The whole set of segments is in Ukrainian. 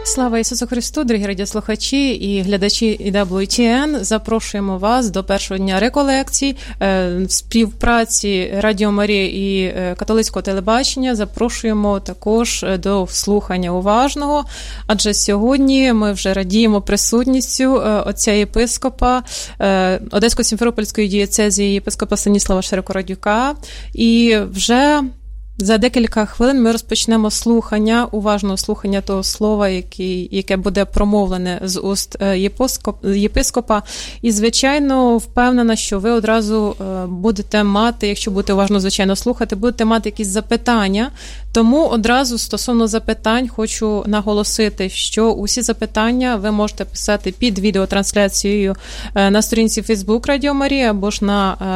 Слава Ісусу Христу, дорогі радіослухачі і глядачі EWTN. Запрошуємо вас до першого дня реколекцій в співпраці Радіо Марія і католицького телебачення. Запрошуємо також до слухання уважного, адже сьогодні ми вже радіємо присутністю отця єпископа Одесько-Сімферопольської дієцезії єпископа Станіслава Широкородюка. І вже за декілька хвилин ми розпочнемо слухання, уважного слухання того слова, яке буде промовлене з уст єпископа. І, звичайно, впевнена, що ви одразу будете мати, якщо будете уважно, звичайно, слухати, будете мати якісь запитання. Тому одразу стосовно запитань хочу наголосити, що усі запитання ви можете писати під відеотрансляцією на сторінці Facebook Радіо Марія або ж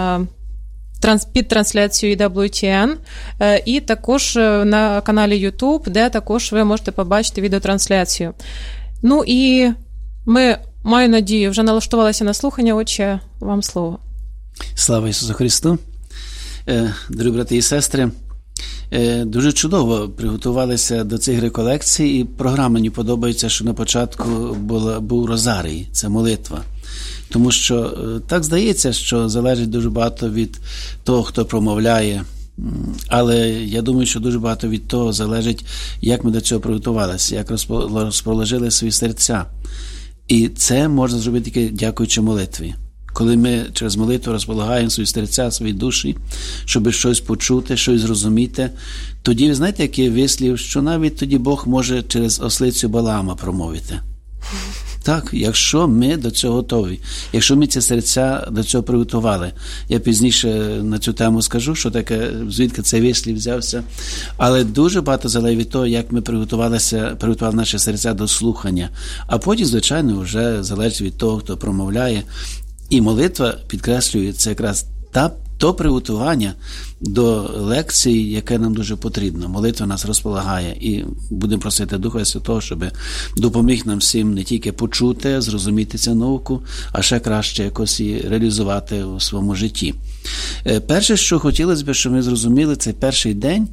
під трансляцією EWTN, і також на каналі YouTube, де також ви можете побачити відеотрансляцію. Ну і ми, маю надію, вже налаштувалися на слухання. Отче, вам слово. Слава Ісусу Христу! Дорогі брати і сестри, дуже чудово приготувалися до цих реколекцій, і програма мені подобається, що на початку був розарій, це молитва. Тому що так здається, що залежить дуже багато від того, хто промовляє, але я думаю, що дуже багато від того залежить, як ми до цього приготувалися, як розположили свої серця. І це можна зробити тільки дякуючи молитві. Коли ми через молитву розполагаємо свої серця, свої душі, щоб щось почути, щось зрозуміти, тоді, ви знаєте, який вислів, що навіть тоді Бог може через ослицю Балаама промовити. Так, якщо ми до цього готові, якщо ми ці серця до цього приготували. Я пізніше на цю тему скажу, що таке, звідки цей вислів взявся. Але дуже багато залежить від того, як ми приготували наші серця до слухання. А потім, звичайно, вже залежить від того, хто промовляє. І молитва, підкреслює, це якраз то приготування до лекції, яке нам дуже потрібно. Молитва нас розполагає. І будемо просити Духа Святого, щоб допоміг нам всім не тільки почути, зрозуміти цю науку, а ще краще якось її реалізувати у своєму житті. Перше, що хотілося б, щоб ми зрозуміли, цей перший день,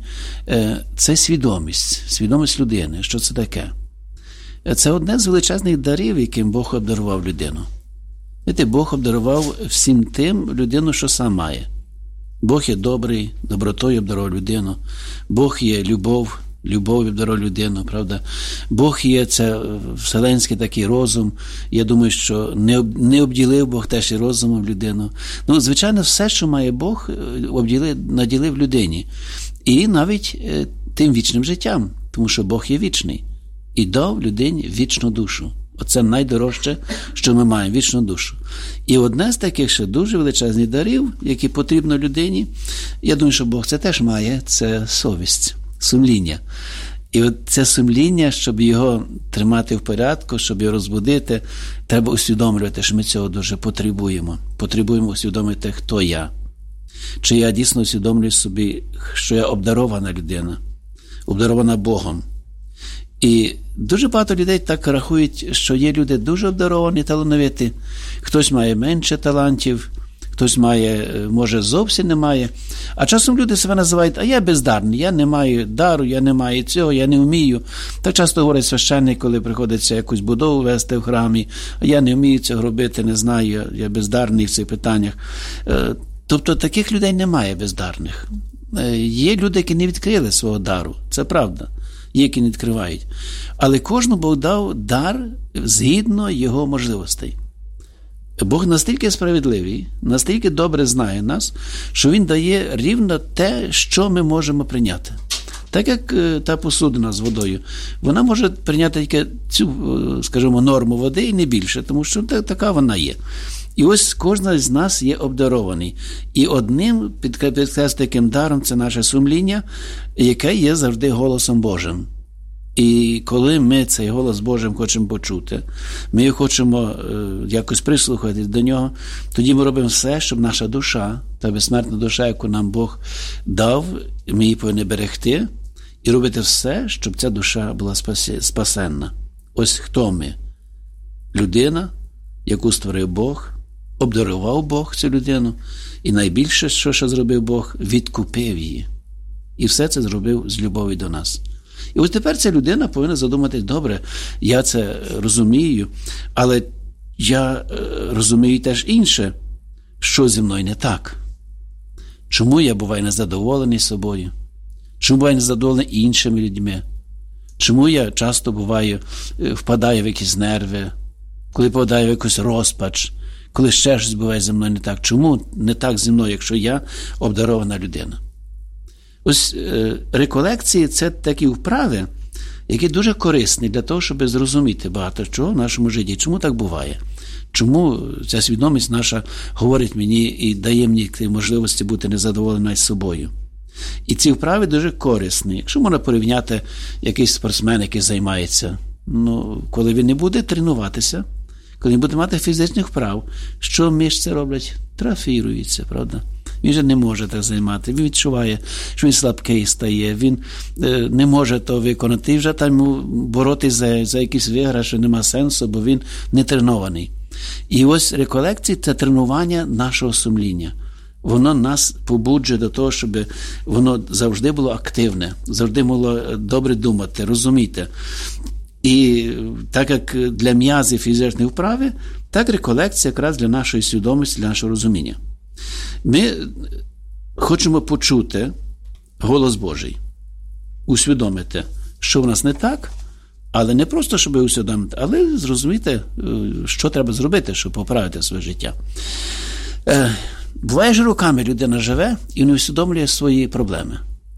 це свідомість людини. Що це таке? Це одне з величезних дарів, яким Бог обдарував людину. Бог обдарував всім тим людину, що сам має. Бог є добрий, добротою обдарував людину. Бог є любов'ю обдарував людину, правда? Бог є це вселенський такий розум. Я думаю, що не обділив Бог теж і розумом людину. Ну, звичайно, все, що має Бог, наділив людині. І навіть тим вічним життям, тому що Бог є вічний. І дав людині вічну душу. Оце найдорожче, що ми маємо, вічну душу. І одне з таких ще дуже величезних дарів, які потрібно людині, я думаю, що Бог це теж має, це совість, сумління. І от це сумління, щоб його тримати в порядку, щоб його розбудити, треба усвідомлювати, що ми цього дуже потребуємо. Потребуємо усвідомити, хто я. Чи я дійсно усвідомлюю собі, що я обдарована людина, обдарована Богом. І дуже багато людей так рахують, що є люди дуже обдаровані, талановиті. Хтось має менше талантів, хтось має, може, зовсім не має. А часом люди себе називають, а я бездарний, я не маю дару, я не маю цього, я не вмію. Так часто говорять священник, коли приходиться якусь будову вести в храмі, а я не вмію цього робити, не знаю, я бездарний в цих питаннях. Тобто таких людей немає бездарних. Є люди, які не відкрили свого дару, це правда. Є, які не відкривають. Але кожному Бог дав дар згідно його можливостей. Бог настільки справедливий, настільки добре знає нас, що Він дає рівно те, що ми можемо прийняти. Так як та посудина з водою, вона може прийняти тільки цю, скажімо, норму води і не більше, тому що така вона є. І ось кожен з нас є обдарований. І одним таким даром це наше сумління, яке є завжди голосом Божим. І коли ми цей голос Божим хочемо почути, ми хочемо якось прислухатись до нього, тоді ми робимо все, щоб наша душа, та безсмертна душа, яку нам Бог дав, ми її повинні берегти і робити все, щоб ця душа була спасенна. Ось хто ми? Людина, яку створив Бог, обдарував Бог цю людину, і найбільше, що зробив Бог, відкупив її. І все це зробив з любові до нас. І ось тепер ця людина повинна задуматись, добре, я це розумію, але я розумію теж інше, що зі мною не так. Чому я буваю незадоволений собою? Чому буваю незадоволений іншими людьми? Чому я часто буваю, впадаю в якісь нерви, коли впадаю в якусь розпач, коли ще щось буває зі мною не так? Чому не так зі мною, якщо я обдарована людина? Ось реколекції – це такі вправи, які дуже корисні для того, щоб зрозуміти багато чого в нашому житті. Чому так буває? Чому ця свідомість наша говорить мені і дає мені можливості бути незадоволеною собою? І ці вправи дуже корисні. Якщо можна порівняти якийсь спортсмен, який займається, коли він не буде тренуватися, коли не буде мати фізичних вправ, що мишці роблять? Трофіруються, правда? Він же не може так займати. Він відчуває, що він слабкий стає, він не може то виконати. І вже там боротися за якийсь виграш, що нема сенсу, бо він не тренований. І ось реколекції – це тренування нашого сумління. Воно нас побуджує до того, щоб воно завжди було активне, завжди могло добре думати, розуміти. І так як для м'язів фізичної вправи, так реколекція якраз для нашої свідомості, для нашого розуміння. Ми хочемо почути голос Божий, усвідомити, що в нас не так, але не просто, щоб усвідомити, але зрозуміти, що треба зробити, щоб поправити своє життя. Буває, що роками людина живе і не усвідомлює свої проблеми.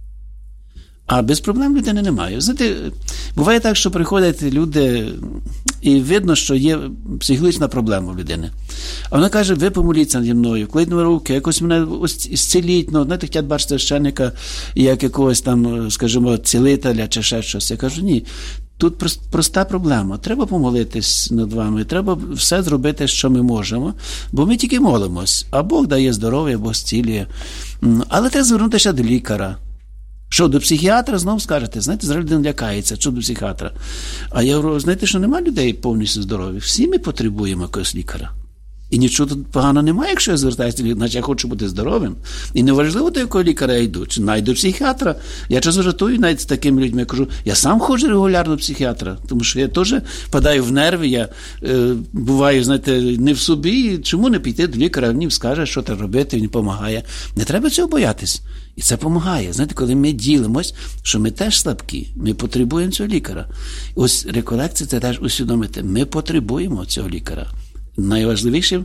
А без проблем людини немає. Знаєте, буває так, що приходять люди, і видно, що є психологічна проблема в людини. А вона каже, ви помоліться наді мною, кладіть на руки, якось мене зціліть. Знаєте, хотять бачити священника, як якогось там, скажімо, цілителя чи ще щось. Я кажу, ні. Тут проста проблема. Треба помолитись над вами, треба все зробити, що ми можемо, бо ми тільки молимось, а Бог дає здоров'я, Бог зцілює. Але треба звернутися до лікаря. Що, до психіатра знову скажете? Знаєте, зараз людина лякається, що до психіатра. А я говорю, знаєте, що немає людей повністю здорових? Всі ми потребуємо якогось лікаря. І нічого тут погано немає, якщо я звертаюся до лікаря, значить я хочу бути здоровим. І неважливо, до якого лікаря я йду, чи найду психіатра. Я часто жартую навіть з такими людьми, я кажу, я сам ходжу регулярно до психіатра, тому що я теж впадаю в нерви, я буваю, знаєте, не в собі, чому не піти до лікаря, він скаже, що треба робити, він допомагає. Не треба цього боятись. І це допомагає. Знаєте, коли ми ділимось, що ми теж слабкі, ми потребуємо цього лікаря. Ось реколекція – це теж усвідомити, ми потребуємо цього лікаря. Найважливішим,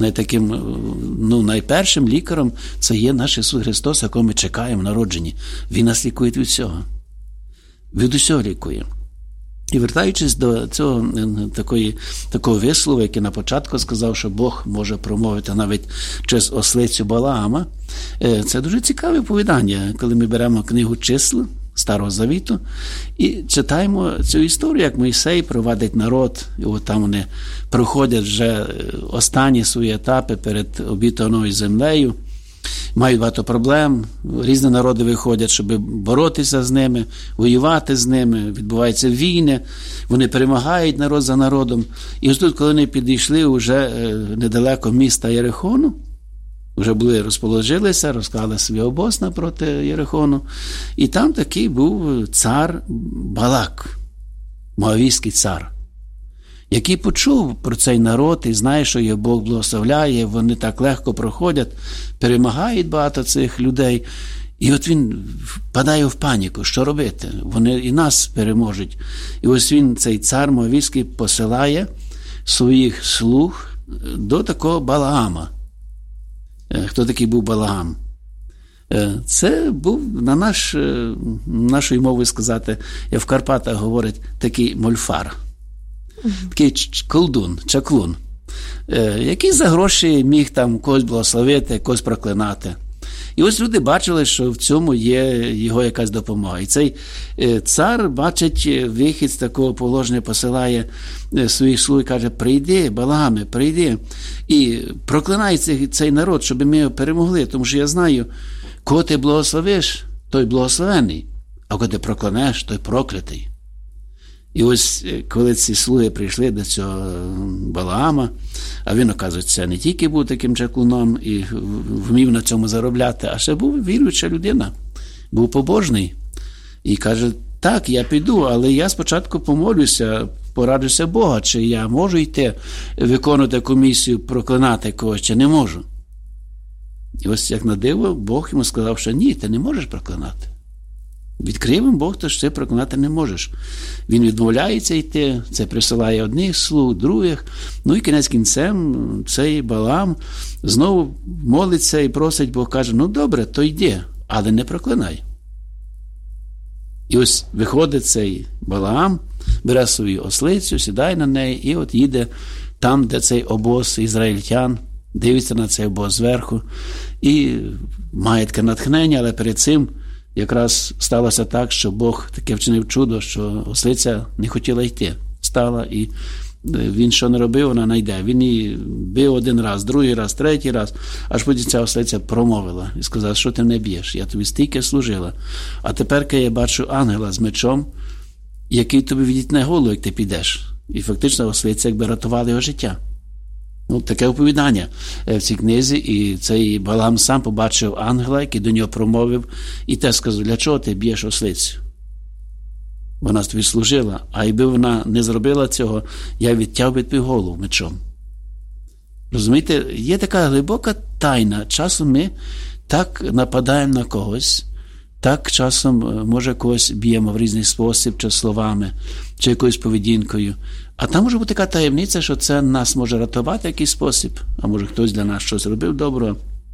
найпершим лікарем це є наш Ісус Христос, якого ми чекаємо в народженні. Він нас лікує від всього. Від усього лікує. І вертаючись до цього такого вислову, який на початку сказав, що Бог може промовити навіть через ослицю Балаама, це дуже цікаве оповідання, коли ми беремо книгу «Числа» Старого Завіту і читаємо цю історію, як Мойсей провадить народ, і от там вони проходять вже останні свої етапи перед обітованою землею, мають багато проблем, різні народи виходять, щоб боротися з ними, воювати з ними, відбуваються війни, вони перемагають народ за народом. І ось тут, коли вони підійшли вже недалеко міста Єрихону, вже були, розположилися, розклали свій обоз напроти Єрихону, і там такий був цар Балак, моавійський цар, який почув про цей народ і знає, що його Бог благословляє, вони так легко проходять, перемагають багато цих людей. І от він впадає в паніку, що робити? Вони і нас переможуть. І ось він, цей цар моавійський, посилає своїх слуг до такого Балаама. Хто такий був Балаам? Це був, нашою мовою сказати, як в Карпатах говорять, такий мольфар. Такий колдун, чаклун, який за гроші міг там когось благословити, когось проклинати. І ось люди бачили, що в цьому є його якась допомога. І цей цар бачить вихід з такого положення, посилає своїх слуг і каже, прийди, Балааме, прийди. І проклинай цей народ, щоб ми його перемогли. Тому що я знаю, кого ти благословиш, той благословений, а кого ти проклянеш, той проклятий. І ось, коли ці слуги прийшли до цього Балаама, а він, оказується, не тільки був таким чаклуном і вмів на цьому заробляти, а ще був віруюча людина, був побожний. І каже, так, я піду, але я спочатку помолюся, порадуся Бога, чи я можу йти виконувати комісію, проклинати когось, чи не можу. І ось як на диво, Бог йому сказав, що ні, ти не можеш проклинати. Відкрив їм Бог, то що ти проклинати не можеш. Він відмовляється йти, це присилає одних слуг, других. Ну і кінець кінцем цей Балаам знову молиться і просить, Бог каже, ну добре, то йди, але не проклинай. І ось виходить цей Балаам, бере свою ослицю, сідає на неї і от їде там, де цей обоз ізраїльтян, дивиться на цей обоз зверху і має таке натхнення, але перед цим якраз сталося так, що Бог таке вчинив чудо, що ослиця не хотіла йти. Стала, і він що не робив, вона не йде. Він її бив один раз, другий раз, третій раз, аж потім ця ослиця промовила і сказала, що ти мене б'єш, я тобі стільки служила. А тепер я бачу ангела з мечом, який тобі відітне голову, як ти підеш. І фактично ослиця якби рятувала його життя. Ну, таке оповідання в цій книзі, і цей Балаам сам побачив ангела, який до нього промовив, і те сказав, для чого ти б'єш ослицю? Вона тобі служила, а якби вона не зробила цього, я відтяв би твою голову мечом. Розумієте, є така глибока тайна. Часом ми так нападаємо на когось, так часом, може, когось б'ємо в різний спосіб, чи словами, чи якоюсь поведінкою. А там може бути така таємниця, що це нас може рятувати в якийсь спосіб, а може хтось для нас щось робив доброго.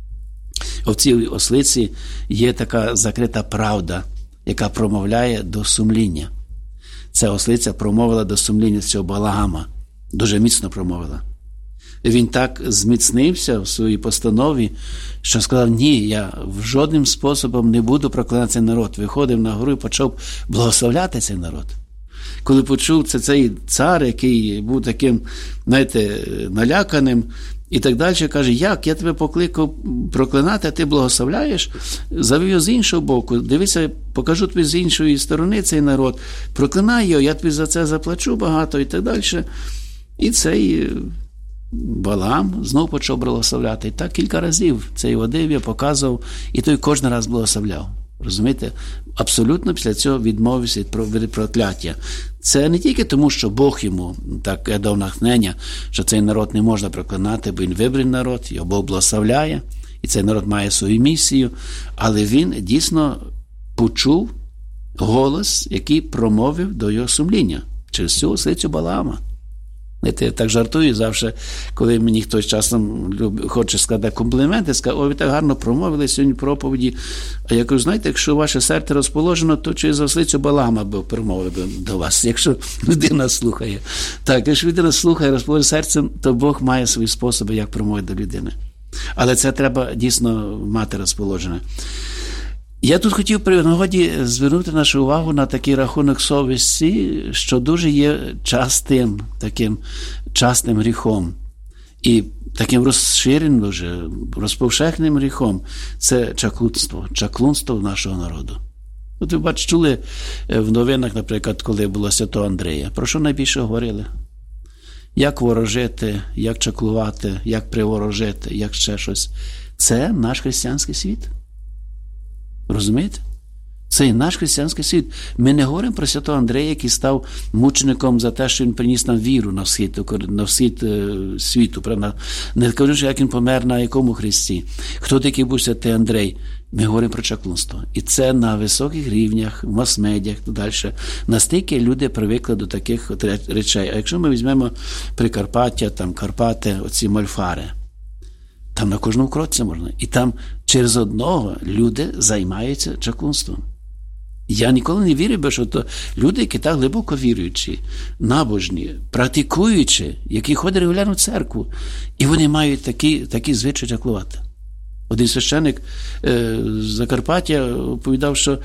В цій ослиці є така закрита правда, яка промовляє до сумління. Ця ослиця промовила до сумління цього Балаама, дуже міцно промовила. І він так зміцнився в своїй постанові, що сказав, ні, я жодним способом не буду проклинати цей народ. Виходив на гору і почав благословляти цей народ. Коли почув цей цар, який був таким, знаєте, наляканим, і так далі, каже, як? Я тебе покликав проклинати, а ти благословляєш? Завів його з іншого боку. Дивися, покажу тобі з іншої сторони цей народ. Проклинай його, я тобі за це заплачу багато і так далі. І цей Балаам знов почав благословляти. І так кілька разів цей водив, я показував, і той кожен раз благословляв. Розумієте? Абсолютно після цього відмовився від прокляття. Це не тільки тому, що Бог йому так дав натхнення, що цей народ не можна проклинати, бо він вибраний народ, його Бог благословляє, і цей народ має свою місію, але він дійсно почув голос, який промовив до його сумління через цю ослицю Балаама. Я так жартую завжди, коли мені хтось часом хоче сказати компліменти, скаже, ой, ви так гарно промовили сьогодні проповіді. А я кажу, знаєте, якщо ваше серце розположено, то через ослицю Балаама би промовив до вас, якщо людина слухає. Так, якщо людина слухає, розположить серцем, то Бог має свої способи, як промовити до людини. Але це треба дійсно мати розположене. Я тут хотів при нагоді звернути нашу увагу на такий рахунок совісті, що дуже є таким частим гріхом. І таким розширеним, дуже розповшехненим гріхом – це чаклунство нашого народу. От ви бачите, чули в новинах, наприклад, коли було Святого Андрія. Про що найбільше говорили? Як ворожити, як чаклувати, як приворожити, як ще щось. Це наш християнський світ. Розумієте? Це і наш християнський світ. Ми не говоримо про Святого Андрія, який став мучеником за те, що він приніс нам віру на схід світу. Правда? Не кажу, як він помер на якому хресті. Хто такий був Святий Андрей? Ми говоримо про чаклунство. І це на високих рівнях, в мас-медіях і далі. Настільки люди привикли до таких речей. А якщо ми візьмемо Прикарпаття, там Карпати, оці мольфари, там на кожному кроці можна. І там через одного люди займаються чаклунством. Я ніколи не вірив би, що то люди, які так глибоко віруючі, набожні, практикуючі, які ходять регулярно в церкву, і вони мають такі звичаї чаклувати. Один священик з Закарпаття оповідав, що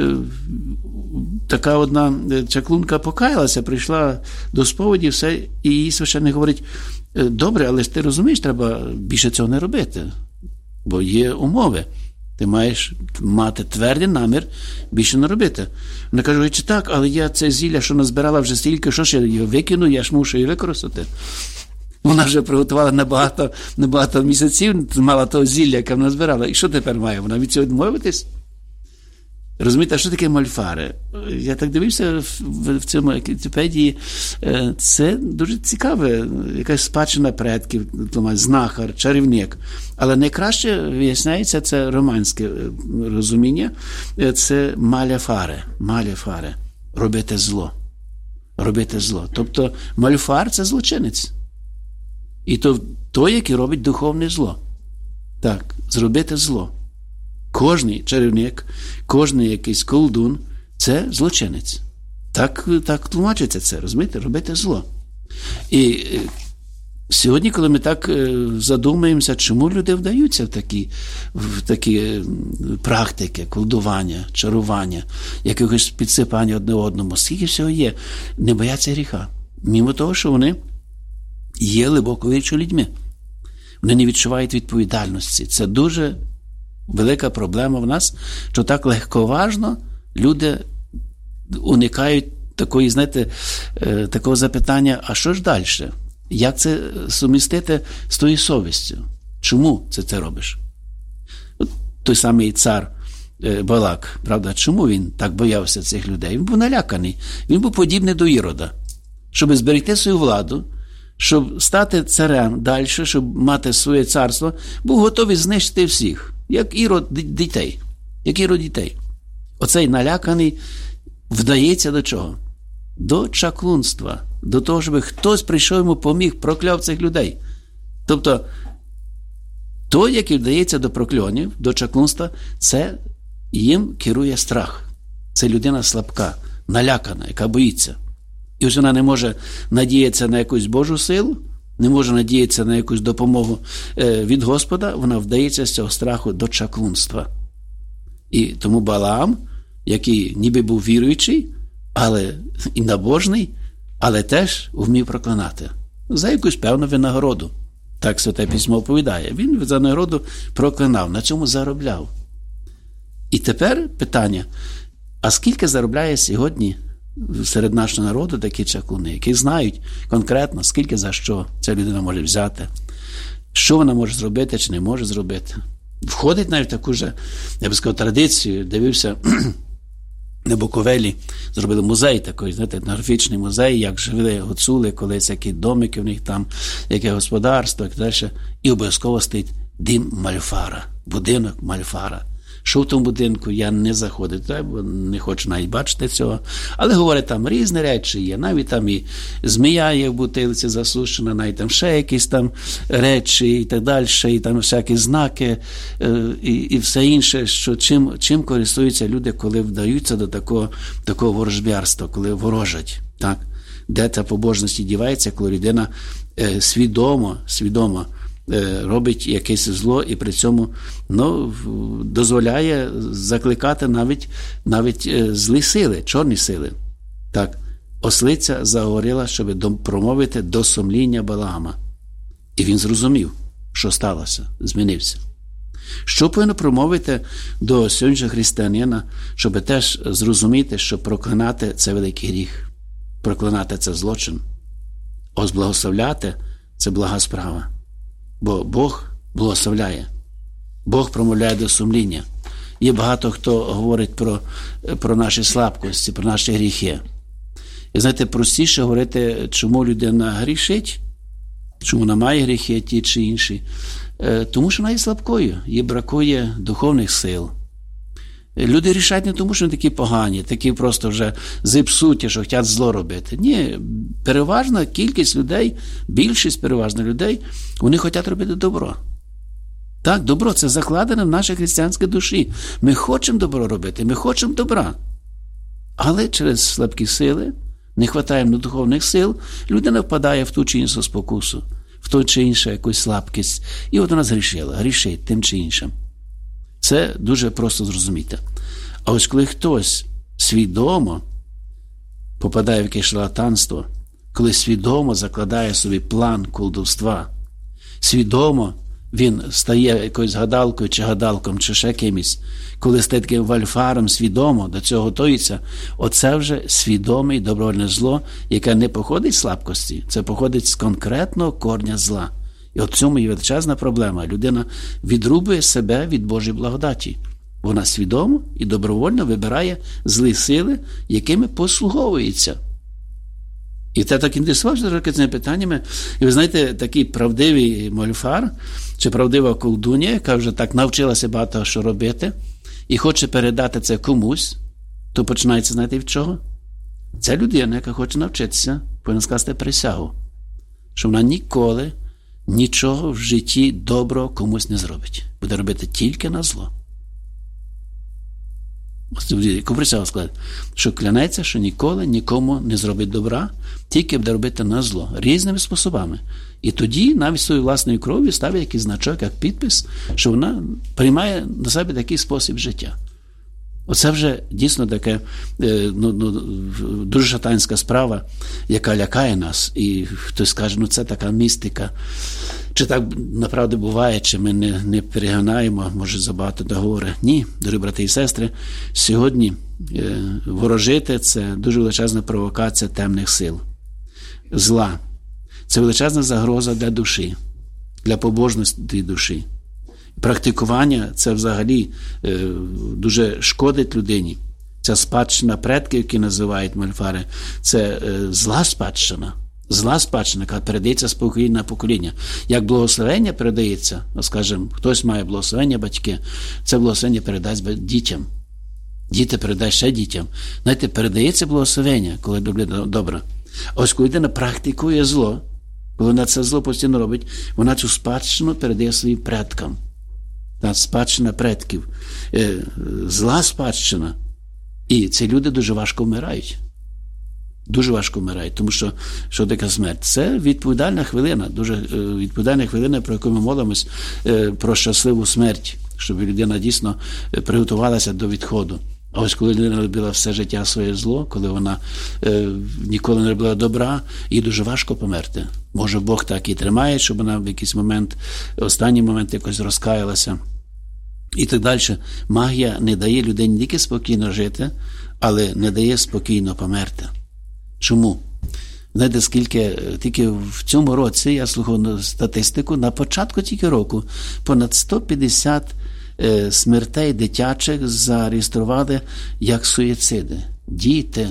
така одна чаклунка покаялася, прийшла до сповіді, все, і її священик говорить, добре, але ти розумієш, треба більше цього не робити, бо є умови. Ти маєш мати твердий намір більше не робити. Вона каже, чи так, але я це зілля, що назбирала вже стільки, що ж я його викину, я ж мушу її використати. Вона вже приготувала набагато місяців, мала того зілля, яке вона збирала. І що тепер має? Вона від цього відмовитись? Розумієте, а що таке мольфари? Я так дивився в цьому Вікіпедії. Це дуже цікаве, якась спадщина предків, знахар, чарівник. Але найкраще виясняється це романське розуміння. Це маляфаре. Робити зло. Робити зло. Тобто мольфар – це злочинець. І то той, який робить духовне зло. Так, зробити зло. Кожний чарівник, кожний якийсь колдун – це злочинець. Так тлумачиться це, розумієте? Робити зло. І сьогодні, коли ми так задумаємося, чому люди вдаються в такі практики, колдування, чарування, якогось підсипання одне одному, скільки всього є, не бояться гріха. Мимо того, що вони є глибоко віруючими людьми. Вони не відчувають відповідальності. Це дуже велика проблема в нас, що так легковажно люди уникають такої, знаєте, такого запитання, а що ж далі? Як це сумістити з тою совістю? Чому це робиш? От той самий цар Балак, правда, чому він так боявся цих людей? Він був наляканий, він був подібний до Ірода. Щоб зберегти свою владу, щоб стати царем далі, щоб мати своє царство, був готовий знищити всіх, як Ірод дітей. Оцей наляканий вдається до чого? До чаклунства, до того, щоб хтось прийшов йому поміг, прокляв цих людей. Тобто, той, який вдається до прокльонів, до чаклунства, це їм керує страх. Це людина слабка, налякана, яка боїться. І ось вона не може надіятися на якусь Божу силу, не може надіятися на якусь допомогу від Господа, вона вдається з цього страху до чаклунства. І тому Балаам, який ніби був віруючий, але і набожний, але теж вмів проклинати. За якусь певну винагороду. Так Святе Письмо оповідає. Він за нагороду проклинав, на цьому заробляв. І тепер питання, а скільки заробляє сьогодні серед нашого народу такі чаклуни, які знають конкретно, скільки за що ця людина може взяти, що вона може зробити чи не може зробити. Входить навіть в таку ж, я би сказав, традицію. Дивився на Буковелі, зробили музей такий, знаєте, етнографічний музей, як жили гуцули, колись які домики в них там, яке господарство, і далі. І обов'язково стоїть дім мальфара, будинок мальфара. Що в тому будинку, я не заходив туди, бо не хочу навіть бачити цього. Але, говорять, там різні речі є. Навіть там і змія є в бутилці засушена, навіть там ще якісь там речі і так далі, і там всякі знаки, і все інше, що чим користуються люди, коли вдаються до такого ворожбярства, коли ворожать. Так? Де ця побожність дівається, коли людина свідомо робить якесь зло і при цьому дозволяє закликати навіть злі сили, чорні сили. Так, ослиця заговорила, щоб промовити до сумління Балаама. І він зрозумів, що сталося, змінився. Що повинно промовити до сьогоднішнього християнина, щоб теж зрозуміти, що проклинати – це великий гріх, проклинати – це злочин, благословляти – це блага справа. Бо Бог благословляє. Бог промовляє до сумління. Є багато хто говорить про наші слабкості, про наші гріхи. І знаєте, простіше говорити, чому людина грішить, чому вона має гріхи ті чи інші. Тому що вона є слабкою, їй бракує духовних сил. Люди грішать не тому, що вони такі погані, такі просто вже зіпсуті, що хочуть зло робити. Ні, переважна кількість людей, більшість переважно людей, вони хочуть робити добро. Так, добро – це закладене в нашій християнській душі. Ми хочемо добро робити, ми хочемо добра. Але через слабкі сили, не вистачає духовних сил, людина впадає в ту чи іншу спокусу, в ту чи іншу якусь слабкість. І от вона грішить тим чи іншим. Це дуже просто зрозуміти. А ось коли хтось свідомо попадає в якесь шарлатанство, коли свідомо закладає собі план колдовства, свідомо він стає якоюсь гадалкою чи гадалком, чи ще кимось, коли стає таким вальфаром, свідомо до цього готується, оце вже свідоме і добровольне зло, яке не походить з слабкості, це походить з конкретного корня зла. І от в цьому є величезна проблема. Людина відрубує себе від Божої благодаті. Вона свідомо і добровольно вибирає злі сили, якими послуговується. І те так інтересувався цими питаннями. І ви знаєте, такий правдивий мольфар, чи правдива колдун'я, яка вже так навчилася багато що робити, і хоче передати це комусь, то починається, знаєте, від чого? Це людина, яка хоче навчитися, повинна скласти присягу, що вона ніколи нічого в житті доброго комусь не зробить. Буде робити тільки на зло. Яку присягу складати? Що клянеться, що ніколи нікому не зробить добра, тільки буде робити на зло. Різними способами. І тоді навіть своєю власною кров'ю ставить якийсь значок, як підпис, що вона приймає на себе такий спосіб життя. Оце вже дійсно таке дуже шатанська справа, яка лякає нас. І хтось скаже, це така містика. Чи так направду буває, чи ми не перегинаємо, може забагато договори. Ні, дорогі брати і сестри, сьогодні ворожити – це дуже величезна провокація темних сил. Зла. Це величезна загроза для душі, для побожності душі. Практикування – це взагалі дуже шкодить людині. Ця спадщина предків, які називають мольфари, це зла спадщина. Зла спадщина, яка передається з покоління на покоління. Як благословення передається, скажімо, хтось має благословення батьки, це благословення передасть дітям. Діти передають ще дітям. Знаєте, передається благословення, коли людина добра. Ось коли людина практикує зло, коли вона це зло постійно робить, вона цю спадщину передає своїм предкам. Та спадщина предків. Зла спадщина. І ці люди дуже важко вмирають. Дуже важко вмирають, тому що така смерть? Це відповідальна хвилина, дуже відповідальна хвилина, про яку ми молимось, про щасливу смерть, щоб людина дійсно приготувалася до відходу. А ось коли людина робила все життя своє зло, коли вона ніколи не робила добра, їй дуже важко померти. Може, Бог так і тримає, щоб вона в якийсь момент, останній момент якось розкаялася. І так далі. Магія не дає людині тільки спокійно жити, але не дає спокійно померти. Чому? Знаєте, скільки тільки в цьому році, я слухав статистику, на початку тільки року понад 150 смертей дитячих зареєстрували як суїциди. Діти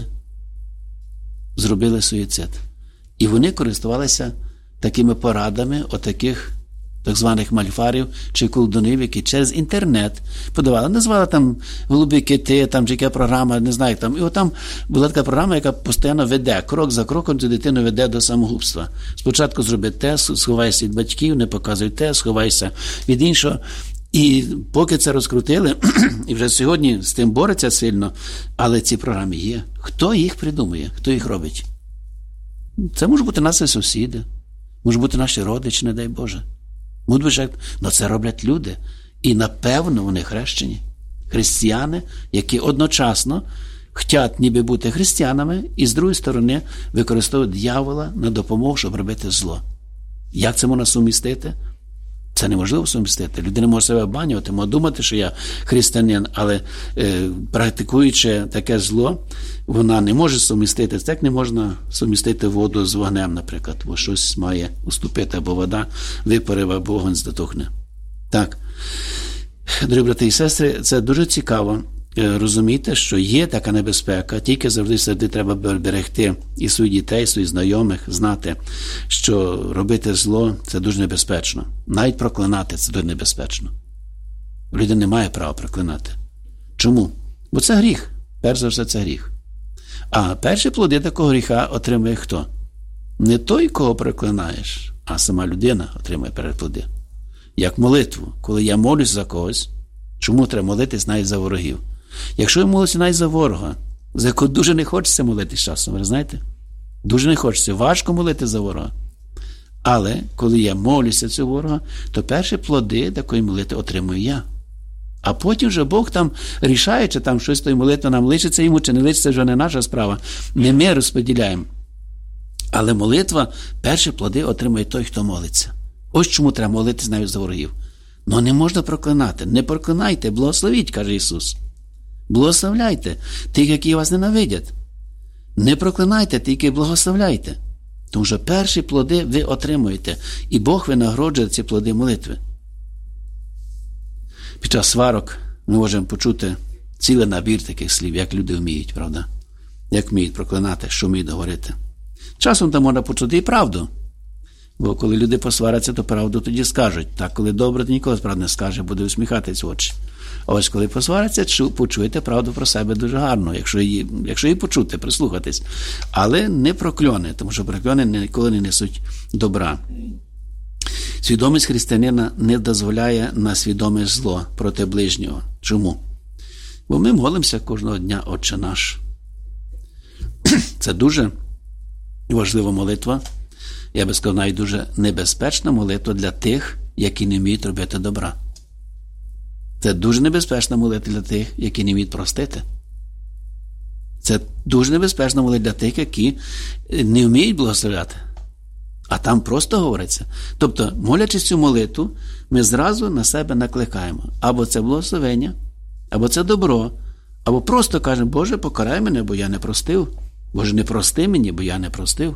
зробили суїцид. І вони користувалися такими порадами отаких так званих мальфарів чи колдунів, які через інтернет подавали. Назвали там «Голубі кити», там чи яка програма, не знаю, там. І от там була така програма, яка постійно веде, крок за кроком цю дитину веде до самогубства. Спочатку зроби те, сховайся від батьків, не показуй те, сховайся від іншого. І поки це розкрутили, і вже сьогодні з тим бореться сильно, але ці програми є. Хто їх придумує? Хто їх робить? Це можуть бути наші сусіди, можуть бути наші родичі, не дай Боже. Но це роблять люди. І, напевно, вони хрещені. Християни, які одночасно хочуть ніби бути християнами, і з другої сторони використовують диявола на допомогу, щоб робити зло. Як це можна сумістити? Це неможливо сумістити. Людина може себе обманювати, може думати, що я християнин, але практикуючи таке зло, вона не може сумістити. Так не можна сумістити воду з вогнем, наприклад, бо щось має уступити, або вода випаре, або вогонь здотухне. Так, дорогі брати і сестри, це дуже цікаво розуміти, що є така небезпека, тільки завжди треба берегти і своїх дітей, і своїх знайомих, знати, що робити зло – це дуже небезпечно. Навіть проклинати – це дуже небезпечно. Людина не має права проклинати. Чому? Бо це гріх. Перш за все, це гріх. А перші плоди такого гріха отримує хто? Не той, кого проклинаєш, а сама людина отримує перші плоди. Як молитву. Коли я молюсь за когось, чому треба молитись навіть за ворогів? Якщо я молюся навіть за ворога, за якого дуже не хочеться молитись часом, ви знаєте? Дуже не хочеться. Важко молити за ворога. Але коли я молюся цього ворога, то перші плоди такої молитви отримую я. А потім вже Бог там рішає, чи там щось тої молитви нам лишиться йому, чи не лишиться, вже не наша справа. Не ми розподіляємо. Але молитва, перші плоди отримує той, хто молиться. Ось чому треба молитись навіть за ворогів. Но не можна проклинати. Не проклинайте, благословіть, каже Ісус. Благословляйте тих, які вас ненавидять. Не проклинайте, тільки благословляйте. Тому що перші плоди ви отримуєте. І Бог винагороджує ці плоди молитви. Під час сварок, Ми можемо почути цілий набір таких слів, як люди вміють, правда? Як вміють проклинати, що вміють говорити. Часом там можна почути і правду. Бо коли люди посваряться, то правду тоді скажуть. Так, коли добре, то ніколи правду не скаже, буде усміхатись в очі. А ось коли посваряться, почуєте правду про себе дуже гарно, якщо її почути, прислухатись. Але не прокльони, тому що прокльони ніколи не несуть добра. Свідомість християнина не дозволяє на свідоме зло проти ближнього. Чому? Бо ми молимося кожного дня «Отче наш». Це дуже важлива молитва. Я би сказав, навіть дуже небезпечна молитва для тих, які не вміють робити добра. Це дуже небезпечна молитва для тих, які не вміють простити. Це дуже небезпечна молитва для тих, які не вміють благословляти. А там просто говориться. Тобто, молячись цю молитву, ми зразу на себе накликаємо. Або це благословення, або це добро, або просто кажемо, Боже, покарай мене, бо я не простив. Боже, не прости мені, бо я не простив.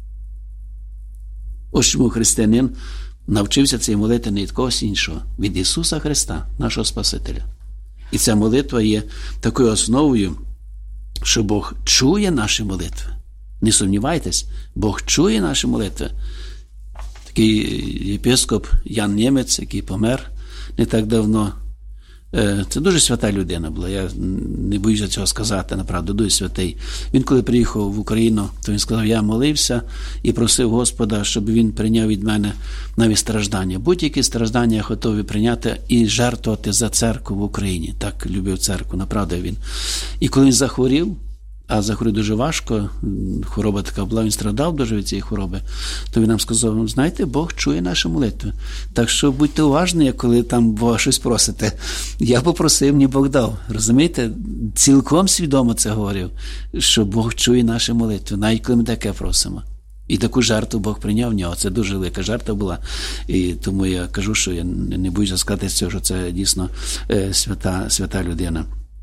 Ось чому християнин навчився цієї молитви не від когось іншого, від Ісуса Христа, нашого Спасителя. І ця молитва є такою основою, що Бог чує наші молитви. Не сумнівайтесь, Бог чує наші молитви. Такий єпископ Ян Нємець, який помер не так давно, це дуже свята людина була, я не боюся цього сказати, направду, дуже святий. Він, коли приїхав в Україну, то він сказав, я молився і просив Господа, щоб він прийняв від мене навіть страждання. Будь-які страждання я готовий прийняти і жертвувати за церкву в Україні. Так любив церкву, направду він. І коли він захворів, а захворів дуже важко, хвороба така була, він страдав дуже від цієї хвороби, то він нам сказав, знаєте, Бог чує наші молитви. Так що будьте уважні, коли там Бога щось просите. Я попросив, мені Бог дав. Розумієте? Цілком свідомо це говорив, що Бог чує наші молитви, навіть коли ми таке просимо. І таку жертву Бог прийняв в нього. Це дуже велика жертва була. І тому я кажу, що я не боюся сказати з цього, що це дійсно свята людина.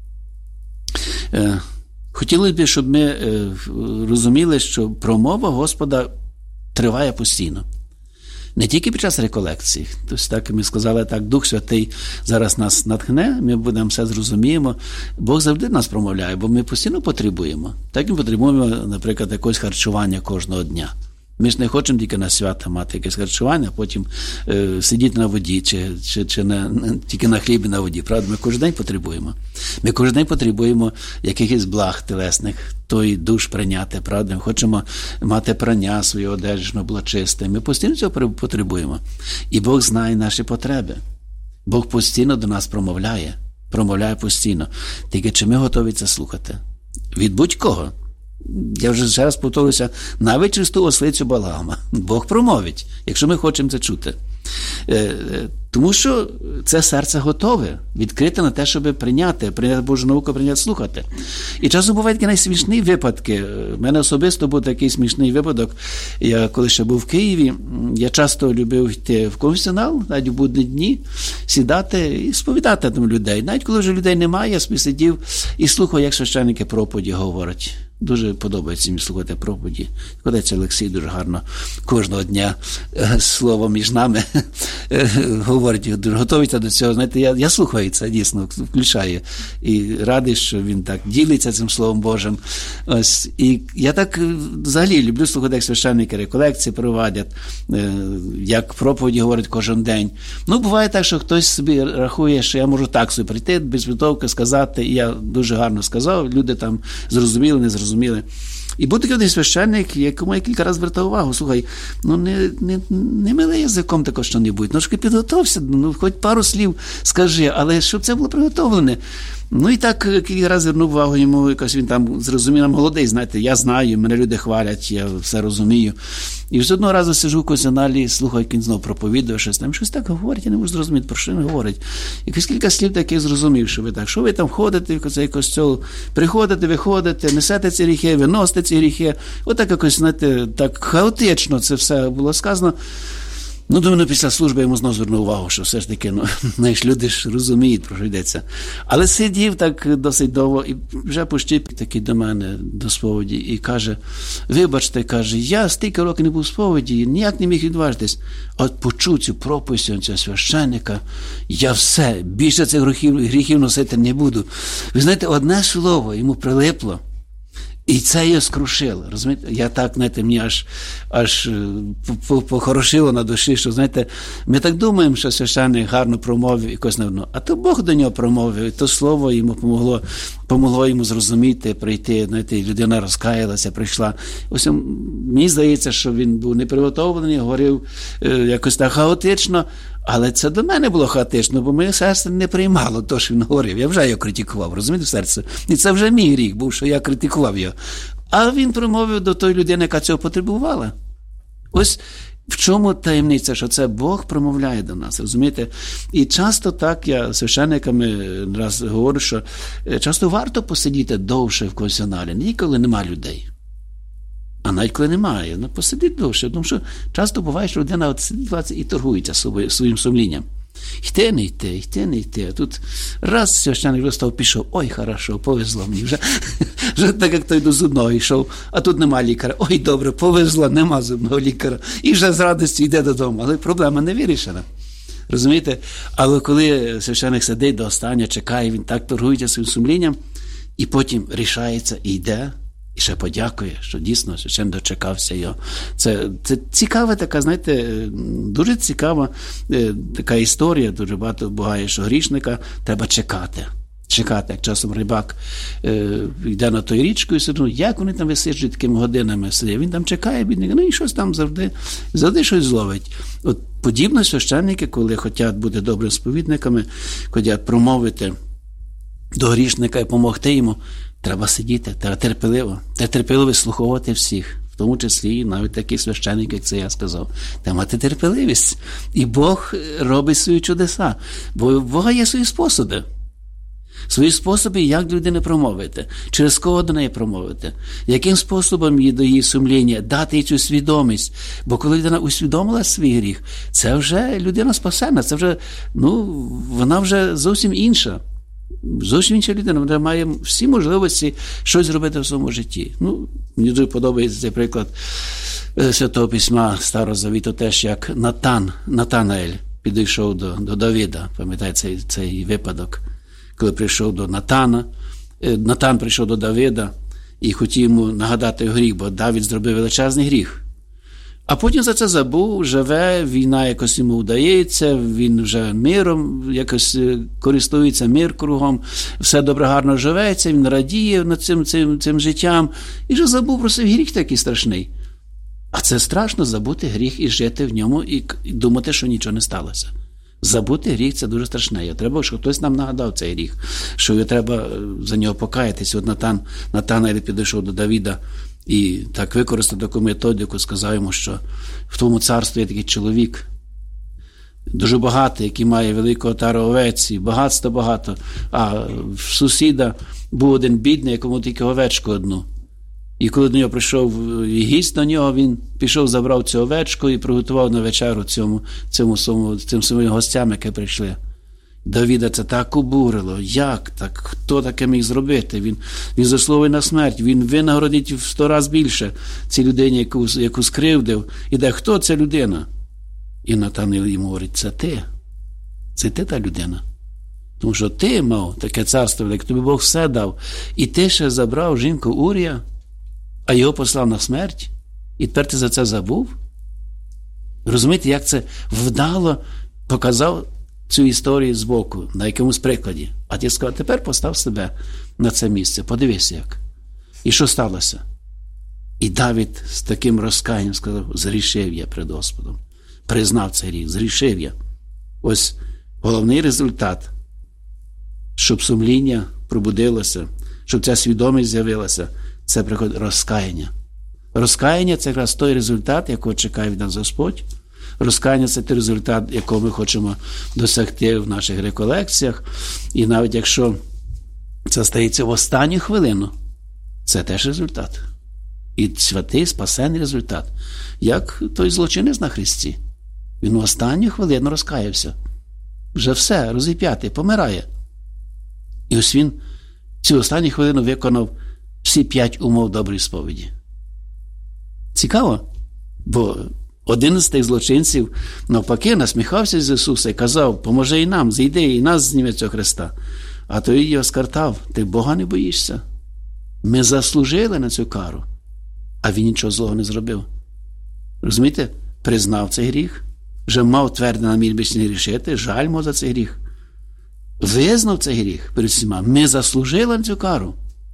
Хотілося б, щоб ми розуміли, що промова Господа триває постійно. Не тільки під час реколекції. Тобто, так ми сказали, так, Дух Святий зараз нас натхне, ми будемо все зрозуміємо. Бог завжди нас промовляє, бо ми постійно потребуємо. Так ми потребуємо, наприклад, якогось харчування кожного дня. Ми ж не хочемо тільки на свята мати якесь харчування, а потім сидіти на воді, чи тільки на хлібі на воді. Правда, ми кожен день потребуємо. Ми кожен день потребуємо якихось благ телесних, той душ прийняти, правда. Ми хочемо мати прання своєї одежі, щоб було чисте. Ми постійно цього потребуємо. І Бог знає наші потреби. Бог постійно до нас промовляє постійно. Тільки чи ми готові це слухати? Від будь-кого. Я вже ще раз повторюся, навіть через ту ослицю Балаама. Бог промовить, якщо ми хочемо це чути. Тому що це серце готове, відкрите на те, щоб прийняти Божу науку, прийняти, слухати. І часом бувають такі найсмішні випадки. У мене особисто був такий смішний випадок. Я коли ще був в Києві, я часто любив йти в конфесіонал, навіть в будні дні, сідати і сповідати там людей. Навіть коли вже людей немає, я собі сидів і слухав, як священники проповіді говорять. Дуже подобається мені слухати проповіді. Отець Олексій дуже гарно кожного дня слово між нами говорить, дуже готується до цього. Знаєте, я слухаю це, дійсно, включаю. І радий, що він так ділиться цим Словом Божим. Ось. І я так взагалі люблю слухати, як священники реколекції проводять, як проповіді говорять кожен день. Ну, буває так, що хтось собі рахує, що я можу так собі прийти, без підготовки сказати, і я дуже гарно сказав, люди там зрозуміли, не зрозуміли. І був такий один священник, якому я кілька разів звертав увагу, слухай, ну не мили язиком також що-небудь, ну ж підготовся, ну хоч пару слів скажи, але щоб це було приготовлене. Ну і так кілька разів звернув увагу йому, якось він там зрозумів, молодий, знаєте, я знаю, мене люди хвалять, я все розумію. І вже одного разу сиджу в конфесіоналі, слухаю, як він знов проповідує, щось так говорить, я не можу зрозуміти, про що він говорить. Якось кілька слів таких зрозумів, що ви там ходите в цей костьол, приходите, виходите, несете ці гріхи, виносите ці гріхи. Отак якось, знаєте, так хаотично це все було сказано. Ну, думаю, після служби йому знову звернув увагу, що все ж таки, знаєш, люди ж розуміють, про що йдеться. Але сидів так досить довго і вже пощіп такий до мене, до сповіді, і каже, вибачте, каже, я стільки років не був в сповіді, ніяк не міг відважитись. От почув цю проповідь цього священника, я все, більше цих гріхів носити не буду. Ви знаєте, одне слово йому прилипло. І це його скрушило, розумієте? Я так, знаєте, мені аж похорошило на душі, що, знаєте, ми так думаємо, що священник гарно промовив якось навно, а то Бог до нього промовив, і то слово йому помогло йому зрозуміти, прийти, знаєте, людина розкаялася, прийшла. Ось мені здається, що він був неприготовлений, говорив якось так хаотично, але це до мене було хаотично, бо моє серце не приймало те, що він говорив. Я вже його критикував, розумієте, в серці. І це вже мій гріх був, що я критикував його. А він промовив до тої людини, яка цього потребувала. Ось в чому таємниця, що це Бог промовляє до нас, розумієте? І часто так, я священниками раз говорю, що часто варто посидіти довше в конфесіоналі, ніколи нема людей. А навіть коли немає, посидіть довше, тому що часто буває, що людина от сидить і торгується своїм сумлінням. Йти, не йти. А тут раз священник вже став, пішов, ой, хорошо, повезло мені, вже так, як той до зубного йшов, а тут нема лікаря, ой, добре, повезло, нема зубного лікаря, і вже з радістю йде додому, але проблема не вирішена. Розумієте? Але коли священник сидить до останнього, чекає, він так торгується своїм сумлінням, і потім рішається і йде, і ще подякує, що дійсно священник дочекався його. Це цікава така, знаєте, дуже цікава така історія, дуже багато буває, що грішника треба чекати. Чекати, як часом рибак йде на той річку і сидить, як вони там висиджують такими годинами сидять. Він там чекає, бідний, і щось там завжди щось зловить. От подібно священники, коли хочуть бути добрими сповідниками, хочуть промовити до грішника і допомогти йому, треба сидіти, треба терпеливо вислуховувати всіх, в тому числі і навіть таких священиків, як це я сказав. Треба мати терпеливість. І Бог робить свої чудеса. Бо у Бога є свої способи. Свої способи, як до людини промовити, через кого до неї промовити, яким способом їй до її сумління, дати їй цю свідомість. Бо коли людина усвідомила свій гріх, це вже людина спасена, це вже, вона вже зовсім інша. Зовсім інша людина, вона має всі можливості щось зробити в своєму житті. Мені дуже подобається цей приклад Святого Письма Старого Завіту, теж як Натанаель підійшов до Давида, пам'ятаєте цей випадок, коли прийшов до Натан прийшов до Давида і хотів йому нагадати гріх, бо Давид зробив величезний гріх. А потім за це забув, живе, війна якось йому вдається, він вже миром якось користується, мир кругом, все добре, гарно живеться, він радіє над цим життям і вже забув про свій гріх такий страшний. А це страшно забути гріх і жити в ньому і думати, що нічого не сталося. Забути гріх – це дуже страшне. Треба, щоб хтось нам нагадав цей гріх, що його треба за нього покаятися. От Натанаель підійшов до Давида і так використав таку методику, сказав йому, що в тому царстві є такий чоловік, дуже багатий, який має великого отару овець, і багатства багато, а в сусіда був один бідний, якому тільки овечку одну. І коли до нього прийшов гість до нього, він пішов, забрав цю овечку і приготував на вечерю цим своїм гостям, які прийшли. Давіда це так обурило. Як так? Хто таке міг зробити? Він заслуговує на смерть. Він винагородить в 100 разів більше цій людині, яку скривдив. І хто ця людина? І Натанаель йому говорить, це ти. Це ти та людина. Тому що ти мав таке царство, як тобі Бог все дав. І ти ще забрав жінку Урія, а його послав на смерть, і тепер ти за це забув? Розумієте, як це вдало показав цю історію збоку, на якомусь прикладі. А ти сказав, тепер постав себе на це місце, подивись як. І що сталося? І Давид з таким розкаянням сказав, зрішив я перед Господом. Признав цей гріх, зрішив я. Ось головний результат, щоб сумління пробудилося, щоб ця свідомість з'явилася, це приходить розкаяння. Розкаяння – це якраз той результат, якого чекає від нас Господь. Розкаяння – це той результат, якого ми хочемо досягти в наших реколекціях. І навіть якщо це стається в останню хвилину, це теж результат. І святий, спасенний результат. Як той злочинець на хресті. Він у останню хвилину розкаявся. Вже все, розіп'ятий, помирає. І ось він цю останню хвилину виконав всі 5 умов доброї сповіді. Цікаво, бо один з тих злочинців навпаки насміхався з Ісуса і казав: поможи і нам, зійди, і нас зніме цього Христа. А той його скартав: ти Бога не боїшся? Ми заслужили на цю кару. А він нічого злого не зробив. Розумієте? Признав цей гріх, вже мав твердо намір більше не грішити, жаль мав за цей гріх. Визнав цей гріх перед всіма. Ми заслужили на цю кару.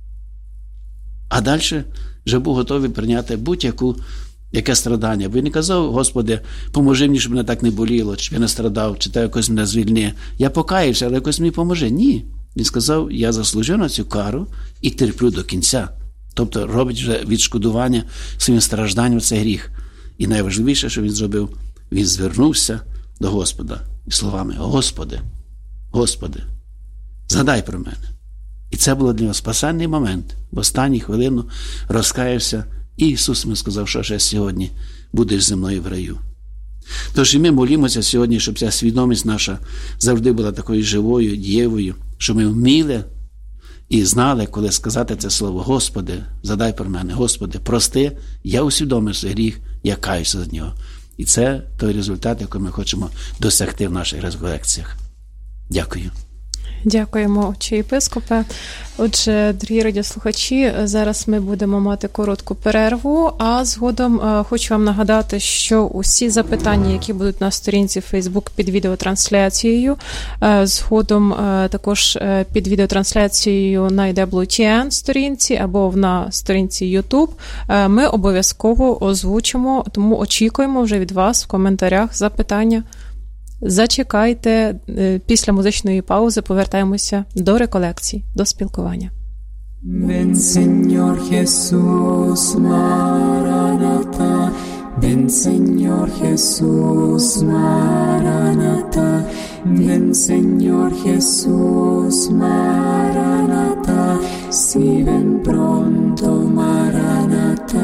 А далі вже був готовий прийняти яке страдання. Бо він не казав: Господи, поможи мені, щоб мене так не боліло, щоб я не страдав, чи ти якось мене звільни. Я покаявся, але якось мені поможи. Ні. Він сказав: я заслужив на цю кару і терплю до кінця. Тобто робить вже відшкодування своїм стражданням цей гріх. І найважливіше, що він зробив, він звернувся до Господа і словами: Господи, Господи, згадай про мене. І це було для нього спасенний момент. В останню хвилину розкаявся, і Ісус йому сказав, що ще сьогодні будеш зі мною в раю. Тож і ми молімося сьогодні, щоб ця свідомість наша завжди була такою живою, дієвою, щоб ми вміли і знали, коли сказати це слово: Господи, згадай про мене, Господи, прости, я усвідомив свій гріх, я каюся за нього. І це той результат, який ми хочемо досягти в наших реколекціях. Дякую. Дякуємо, отче єпископе. Отже, дорогі радіослухачі, зараз ми будемо мати коротку перерву, а згодом хочу вам нагадати, що усі запитання, які будуть на сторінці Facebook під відеотрансляцією, згодом також під відеотрансляцією на EWTN сторінці або на сторінці YouTube, ми обов'язково озвучимо, тому очікуємо вже від вас в коментарях запитання. Зачекайте, після музичної паузи повертаємося до реколекцій, до спілкування. Ven Señor Jesús, Maranatha, ven Señor Jesús, Maranatha, ven Señor Jesús, Maranatha, si ven pronto, Maranatha.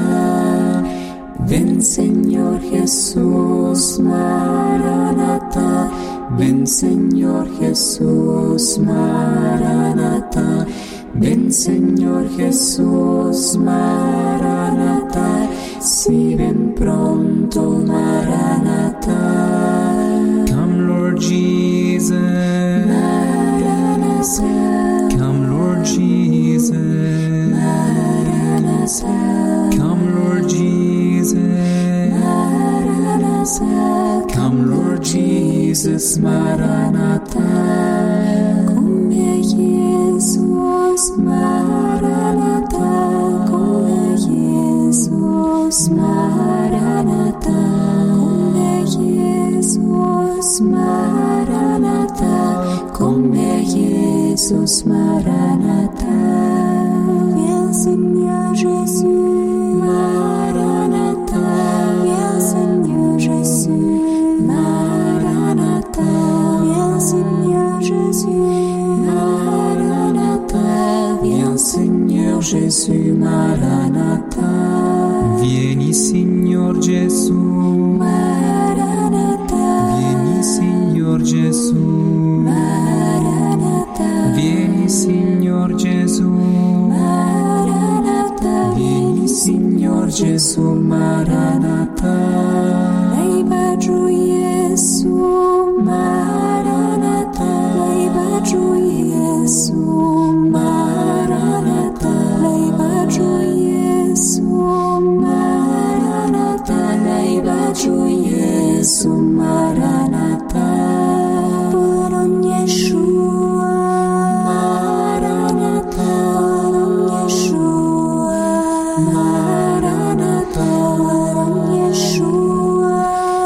Ven Señor Jesús, Maranatha, ven Señor Jesús, Maranatha, ven Señor Jesús, Maranatha, si ven pronto, Maranatha. Come Lord Jesus, Maranatha. Come Lord Jesus, Maranatha. Come Lord Jesus, Maranatha. Come Lord Jesus, Maranatha. Come Jesus, Maranatha. Come Jesus, Maranatha. Come Jesus, Maranatha. Come Jesus, Maranatha. Viens Seigneur Jésus, Maranatha. Viens Seigneur Jésus, Maranatha. Viens Seigneur Jésus, Maranatha. Viens Seigneur Jésus, Maranatha. Vieni Signor Gesù, Maranatha. Vieni Signor Gesù, Maranatha. Vieni Signor Gesù, Maranatha. Vieni Signor Gesù, Maranatha. Lei va giù Gesù, Maranatha. Lei va giù Gesù, Maranatha. Lei va giù Gesù, Maranatha. Lei va giù Gesù, Maranatha. Buon Yeshua, Maranatha. Buon Yeshua, Maranatha. Buon Yeshua,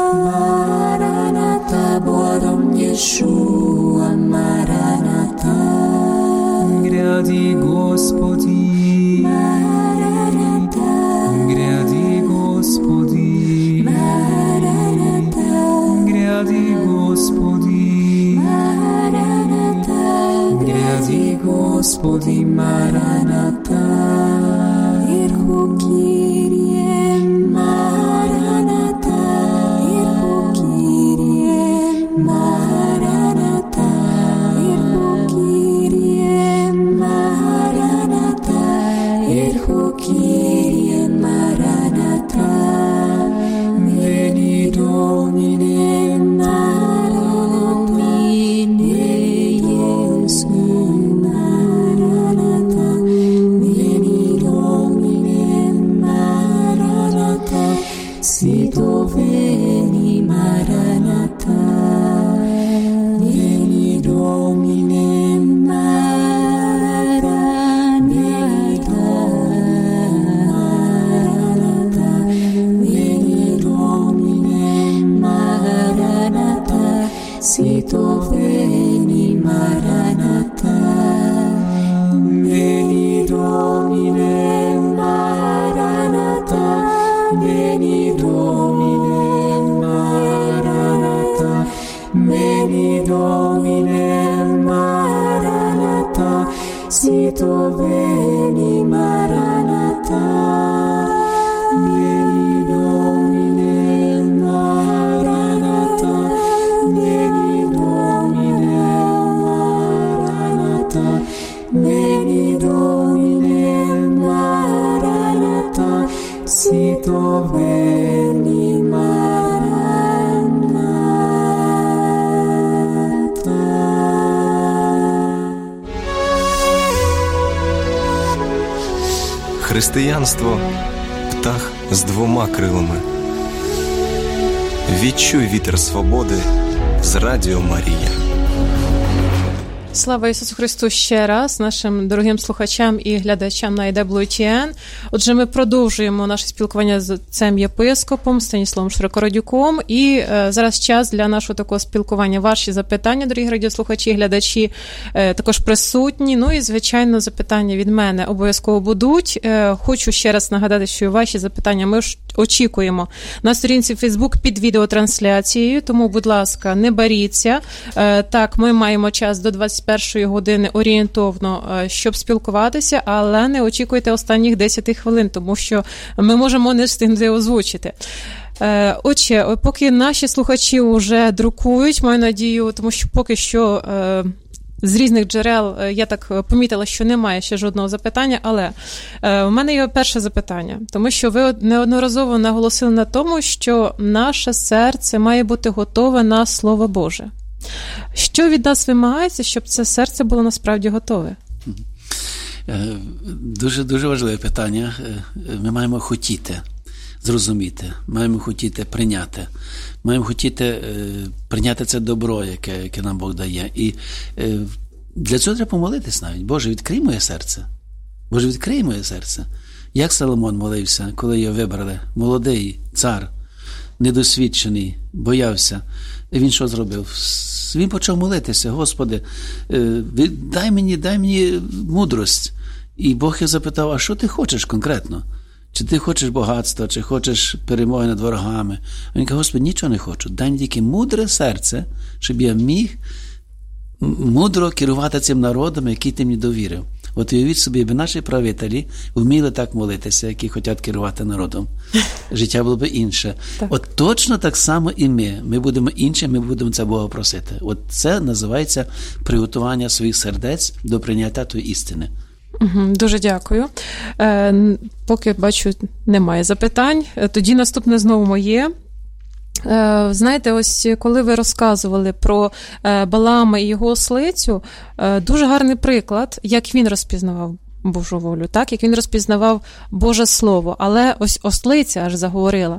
Maranatha. Buon Yeshua, Maranatha. Гряди Господи, Maranatha. Гряди Господи, Maranatha. Гряди Господи, Maranatha. Гряди Господи, Maranatha. Irhu Kyrie, Maranatha. Irhu Kyrie. Sito veni Maranatha, veni Domine Maranatha, veni Domine Maranatha, veni Domine Maranatha, sito veni Maranatha, veni Domine Maranatha, veni Domine Maranatha, veni Domine Maranatha, sito veni Maranatha. Християнство – птах з двома крилами. Відчуй вітер свободи з Радіо Марія. Слава Ісусу Христу ще раз нашим дорогим слухачам і глядачам на EWTN. Отже, ми продовжуємо наше спілкування з отцем єпископом Станіславом Широкородюком. І зараз час для нашого такого спілкування. Ваші запитання, дорогі радіослухачі і глядачі, також присутні. Ну і, звичайно, запитання від мене обов'язково будуть. Хочу ще раз нагадати, що ваші запитання ми очікуємо на сторінці Facebook під відеотрансляцією, тому, будь ласка, не боріться. Так, ми маємо час до 21-ї години орієнтовно, щоб спілкуватися, але не очікуйте останніх 10 хвилин, тому що ми можемо не встигнути озвучити. Отже, поки наші слухачі вже друкують, маю надію, тому що поки що з різних джерел я так помітила, що немає ще жодного запитання, але у мене є перше запитання, тому що ви неодноразово наголосили на тому, що наше серце має бути готове на Слово Боже. Що від нас вимагається, щоб це серце було насправді готове? Дуже важливе питання. Ми маємо хотіти зрозуміти, маємо хотіти прийняти. Маємо хотіти прийняти це добро, яке нам Бог дає. І для цього треба помолитись навіть. Боже, відкрий моє серце. Боже, відкрий моє серце. Як Соломон молився, коли його вибрали? Молодий цар, недосвідчений, боявся. І він що зробив? Він почав молитися. Господи, дай мені мудрость. І Бог його запитав, а що ти хочеш конкретно? Чи ти хочеш багатства, чи хочеш перемоги над ворогами? А він каже, Господи, нічого не хочу. Дай мені тільки мудре серце, щоб я міг мудро керувати цим народом, який ти мені довірив. От уявіть собі, якби наші правителі вміли так молитися, які хочуть керувати народом. Життя було б інше. Так. От точно так само і ми. Ми будемо інші, ми будемо це Бога просити. От це називається приготування своїх сердець до прийняття тої істини. Дуже дякую. Поки, бачу, немає запитань. Тоді наступне знову моє. Знаєте, ось коли ви розказували про Балаама і його ослицю, дуже гарний приклад, як він розпізнавав Божу волю, так? Як він розпізнавав Боже Слово. Але ось ослиця аж заговорила.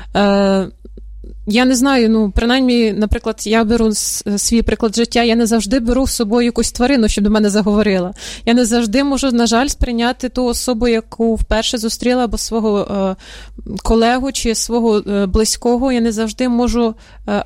Я не знаю, принаймні, наприклад, я беру свій приклад життя, я не завжди беру з собою якусь тварину, щоб до мене заговорила. Я не завжди можу, на жаль, сприйняти ту особу, яку вперше зустріла, або свого колегу чи свого близького. Я не завжди можу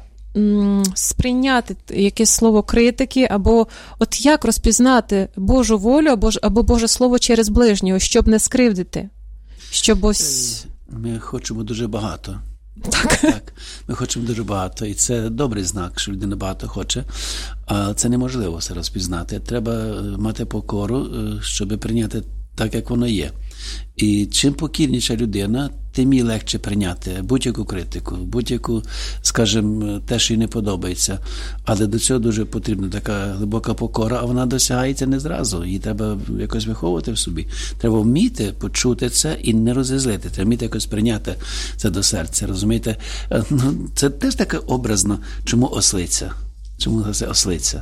сприйняти якесь слово критики, або от як розпізнати Божу волю або Боже Слово через ближнього, щоб не скривдити. Щоб ось... Ми хочемо дуже багато. Так, ми хочемо дуже багато, і це добрий знак, що людина багато хоче, а це неможливо все розпізнати. Треба мати покору, щоб прийняти так, як воно є. І чим покірніша людина, тим їй легше прийняти будь-яку критику, будь-яку, скажімо, те, що їй не подобається. Але до цього дуже потрібна така глибока покора, а вона досягається не зразу. Її треба якось виховувати в собі. Треба вміти почути це і не розізлити. Треба вміти якось прийняти це до серця, розумієте? Це теж таке образно, чому ослиця. Чому це ослиця?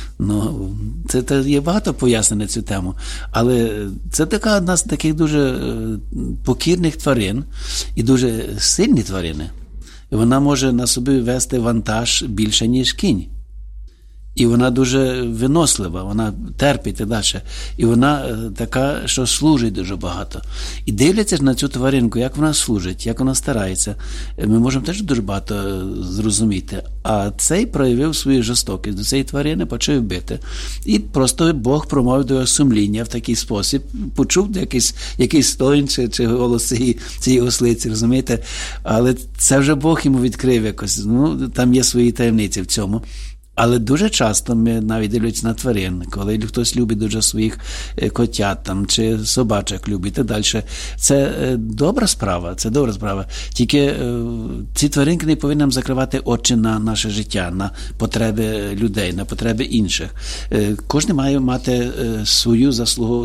Це є багато пояснень на цю тему, але це така одна з таких дуже покірних тварин і дуже сильні тварини. Вона може на собі вести вантаж більше, ніж кінь. І вона дуже винослива, вона терпить і далі. І вона така, що служить дуже багато. І дивляться на цю тваринку, як вона служить, як вона старається. Ми можемо теж дуже багато зрозуміти. А цей проявив свою жорстокість до цієї тварини, почав бити. І просто Бог промовив до його сумління в такий спосіб, почув якийсь тон чи голос цієї ослиці, розумієте? Але це вже Бог йому відкрив якось. Ну, там є свої таємниці в цьому. Але дуже часто ми навіть дивляться на тварин, коли хтось любить дуже своїх котят там, чи собачок любить і далі. Це добра справа, це добра справа. Тільки ці тваринки не повинні нам закривати очі на наше життя, на потреби людей, на потреби інших. Кожен має мати свою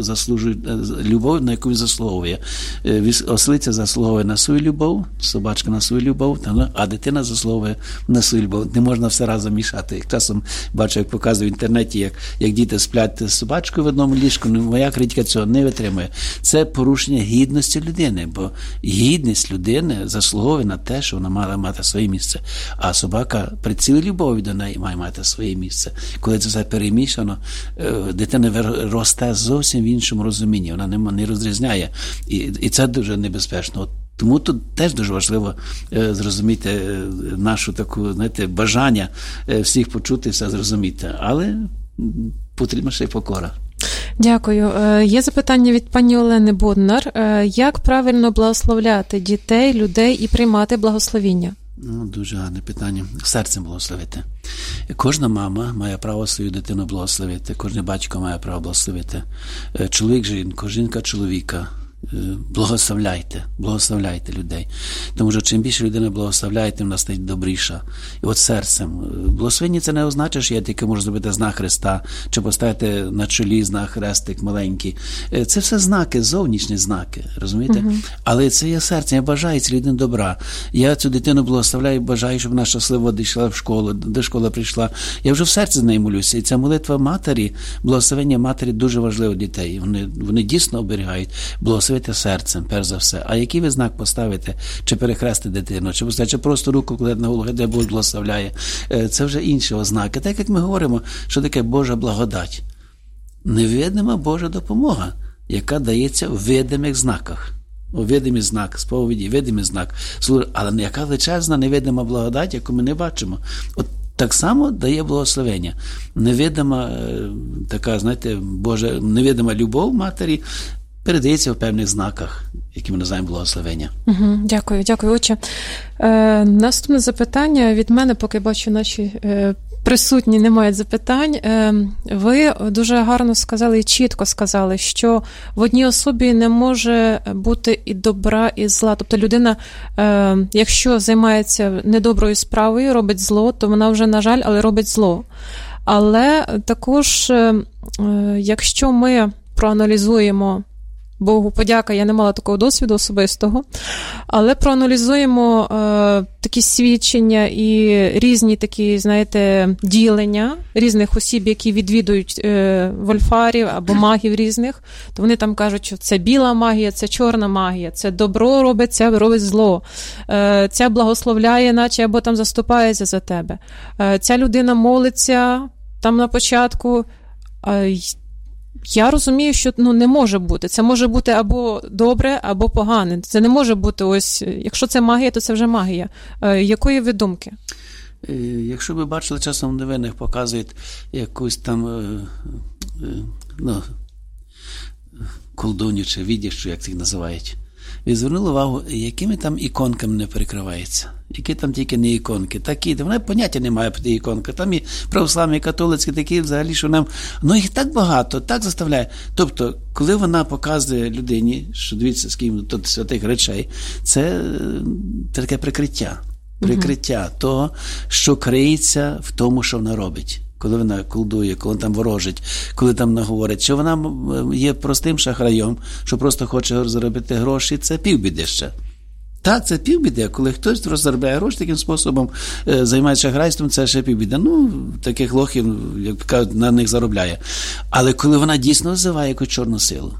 любов, на яку він заслуговує. Ослиця заслуговує на свою любов, собачка на свою любов, а дитина заслуговує на свою любов. Не можна все разом мішати. Часом бачу, як показує в інтернеті, як діти сплять з собачкою в одному ліжку, моя критика цього не витримує. Це порушення гідності людини, бо гідність людини заслуговує на те, що вона мала мати своє місце, а собака при цілій любові до неї має мати своє місце. Коли це все перемішано, дитина росте зовсім в іншому розумінні, вона не розрізняє, і це дуже небезпечно. Тому тут теж дуже важливо зрозуміти нашу таку, знаєте, бажання всіх почути, все зрозуміти. Але потрібна ще й покора. Дякую. Є запитання від пані Олени Боднар. Як правильно благословляти дітей, людей і приймати благословіння? Дуже гарне питання. Серцем благословити. Кожна мама має право свою дитину благословити, кожен батько має право благословити. Чоловік жінку, жінка чоловіка. Благословляйте людей. Тому що чим більше людина благословляє, тим вона стає добріша. І от серцем. Благословення це не означає, що я тільки можу зробити знак Христа, чи поставити на чолі знак хрестик маленький. Це все знаки, зовнішні знаки, розумієте? Але це є серце, я бажаю цій людині добра. Я цю дитину благословляю, бажаю, щоб вона щасливо дійшла в школу, до школи прийшла. Я вже в серці з нею молюся. І ця молитва матері, благословення матері дуже важливо дітей. Вони дійсно оберігають. Благословити серцем, перш за все. А який ви знак поставите? Чи перехрестити дитину, чи поставити, чи просто руку кладете на голову, де Бог благословляє. Це вже інші ознаки. Так, як ми говоримо, що таке Божа благодать. Невидима Божа допомога, яка дається в видимих знаках. У видимий знак, сповіді, видимий знак. Але яка величезна невидима благодать, яку ми не бачимо. От так само дає благословення. Невидима така, знаєте, Божа, невидима любов матері передається в певних знаках, які ми називаємо благословення. Дякую, отче. Наступне запитання від мене, поки бачу, наші присутні не мають запитань. Ви дуже гарно сказали і чітко сказали, що в одній особі не може бути і добра, і зла. Тобто людина, якщо займається недоброю справою, робить зло, то вона вже, на жаль, але робить зло. Але також, якщо ми проаналізуємо, Богу подяка, я не мала такого досвіду особистого, але проаналізуємо такі свідчення і різні такі, знаєте, ділення різних осіб, які відвідують вольфарів або магів різних, то вони там кажуть, що це біла магія, це чорна магія, це добро робить, це робить зло, ця благословляє, наче або там заступається за тебе. Ця людина молиться там на початку. Я розумію, що не може бути. Це може бути або добре, або погане. Це не може бути ось, якщо це магія, то це вже магія. Якої ви думки? Якщо ви бачили, часом в новинах показують якусь там колдуню чи відіщу, як це називають. Ви звернули увагу, якими там іконками не перекривається. Які там тільки не іконки. Такі, вона поняття не має про ті іконки. Там і православні, і католицькі, такі взагалі, що нам... їх так багато, так заставляє. Тобто, коли вона показує людині, що дивіться, скільки тут святих речей, це таке прикриття. Прикриття того, що криється в тому, що вона робить. Коли вона колдує, коли вона там ворожить, коли там наговорить, що вона є простим шахраєм, що просто хоче заробити гроші, це півбіди ще. Так, це півбіди, коли хтось розробляє гроші таким способом, займається шахрайством, це ще півбіди. Таких лохів, як кажуть, на них заробляє. Але коли вона дійсно визиває якусь чорну силу,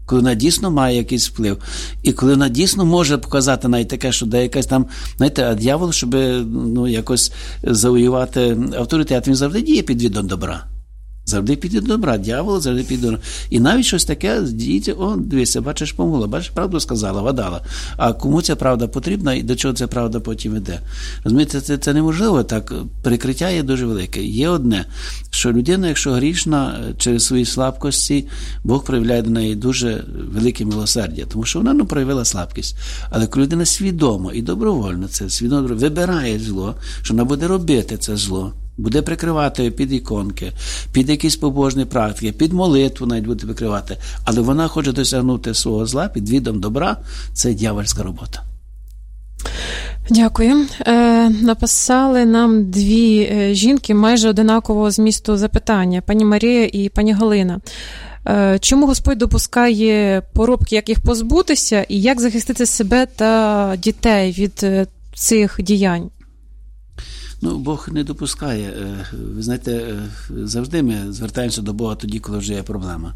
коли вона дійсно має якийсь вплив, і коли вона дійсно може показати навіть таке, що деякась там, знаєте, а дьявол, щоб якось завоювати авторитет, він завжди діє під відом добра. Завжди піде добра, дьявол завжди піде добра. І навіть щось таке, діти, дивися, бачиш, помогла, бачиш, правду сказала, вгадала. А кому ця правда потрібна і до чого ця правда потім йде? Розумієте, це неможливо так. Перекриття є дуже велике. Є одне, що людина, якщо грішна, через свої слабкості, Бог проявляє до неї дуже велике милосердя, тому що вона проявила слабкість. Але коли людина свідомо і добровольно це свідомо вибирає зло, що вона буде робити це зло, буде прикривати під іконки, під якісь побожні практики, під молитву навіть буде прикривати. Але вона хоче досягнути свого зла під відом добра. Це дьявольська робота. Дякую. Написали нам дві жінки майже одинакового змісту запитання. Пані Марія і пані Галина. Чому Господь допускає поробки, як їх позбутися, і як захистити себе та дітей від цих діянь? Бог не допускає. Ви знаєте, завжди ми звертаємося до Бога тоді, коли вже є проблема.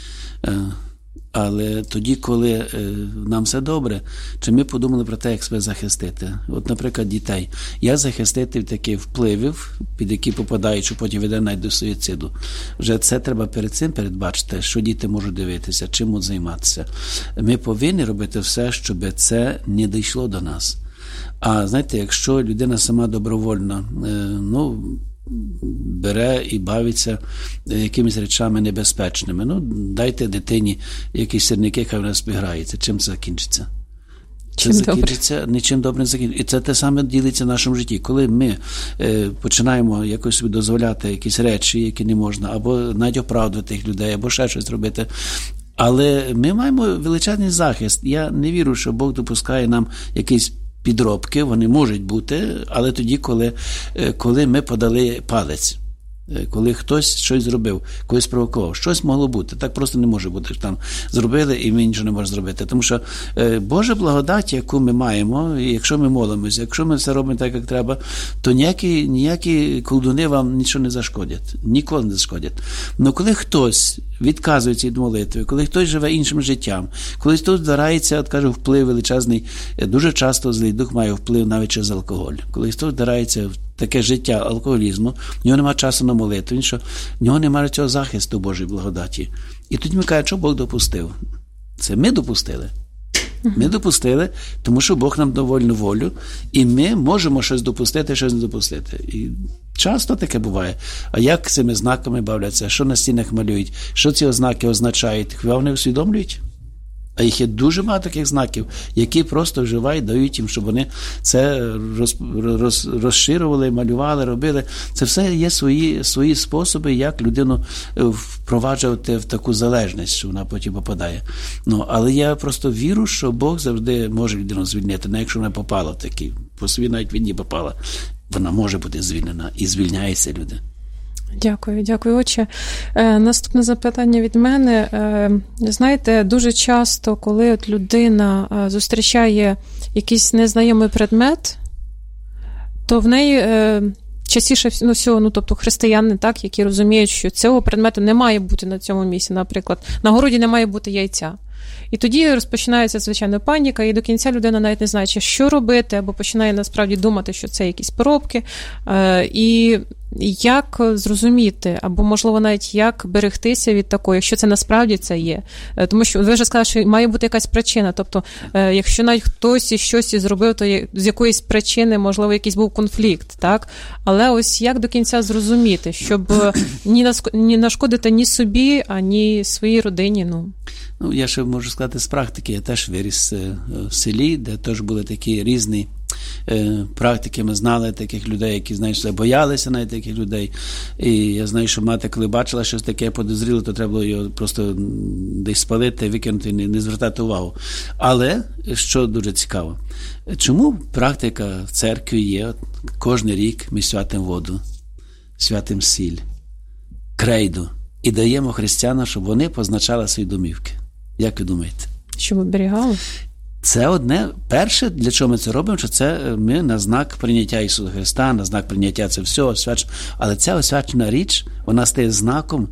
Але тоді, коли нам все добре, чи ми подумали про те, як себе захистити? От, наприклад, дітей. Як захистити від таких впливів, під які попадають, що потім веде навіть до суїциду? Вже це треба перед цим передбачити, що діти можуть дивитися, чим можуть займатися. Ми повинні робити все, щоб це не дійшло до нас. А знаєте, якщо людина сама добровольно бере і бавиться якимись речами небезпечними, дайте дитині якісь сірники, хай вона спіграється. Чим це закінчиться? Це закінчиться нічим добрим не закінчиться. І це те саме ділиться в нашому житті. Коли ми починаємо якось собі дозволяти якісь речі, які не можна, або навіть оправдувати тих людей, або ще щось робити. Але ми маємо величезний захист. Я не вірю, що Бог допускає нам якийсь підробки, вони можуть бути, але тоді, коли ми подали палець, коли хтось щось зробив, когось провокував, щось могло бути. Так просто не може бути, що там зробили і ми нічого не можемо зробити. Тому що Божа благодать, яку ми маємо, і якщо ми молимося, якщо ми все робимо так, як треба, то ніякі колдуни вам нічого не зашкодять. Ніколи не зашкодять. Але коли хтось відказується від молитви, коли хтось живе іншим життям, коли хтось вдарається, вплив величезний, дуже часто злий дух має вплив навіть через алкоголь. Коли хтось вдарається в таке життя алкоголізму, в нього немає часу на молитву, в нього немає цього захисту Божої благодаті. І тоді ми кажемо, що Бог допустив. Це ми допустили. Ми допустили, тому що Бог нам дав вольну волю, і ми можемо щось допустити, щось не допустити. І часто таке буває. А як цими знаками бавляться? Що на стінах малюють? Що ці ознаки означають? Хіба вони усвідомлюють? А їх є дуже багато таких знаків, які просто вживають, дають їм, щоб вони це розширювали, малювали, робили. Це все є свої способи, як людину впроваджувати в таку залежність, що вона потім попадає. Але я просто вірю, що Бог завжди може людину звільнити, навіть якщо вона попала в такі, по собі навіть війні попала, вона може бути звільнена і звільняється люди. Дякую, отче. Наступне запитання від мене. Знаєте, дуже часто, коли от людина зустрічає якийсь незнайомий предмет, то в неї частіше всього, тобто християни, так, які розуміють, що цього предмету не має бути на цьому місці, наприклад, на городі не має бути яйця. І тоді розпочинається, звичайно, паніка, і до кінця людина навіть не знає, що робити, або починає насправді думати, що це якісь поробки. І як зрозуміти, або, можливо, навіть як берегтися від такого, якщо це насправді це є. Тому що ви вже сказали, що має бути якась причина. Тобто, якщо навіть хтось щось зробив, то з якоїсь причини, можливо, якийсь був конфлікт, так? Але ось як до кінця зрозуміти, щоб не нашкодити ні собі, ані своїй родині, Я ще можу сказати з практики. Я теж виріс в селі, де теж були такі різні практики. Ми знали таких людей, які, знаєш, боялися навіть таких людей. І я знаю, що мати, коли бачила щось таке подозріле, то треба було його просто десь спалити, викинути, не звертати увагу. Але, що дуже цікаво, чому практика в церкві є, кожен рік ми святимо воду, святимо сіль, крейду і даємо християнам, щоб вони позначали свої домівки. Як ви думаєте? Щоб оберігали? Це одне. Перше, для чого ми це робимо, що це ми на знак прийняття Ісуса Христа, на знак прийняття це все освячено. Але ця освячена річ, вона стає знаком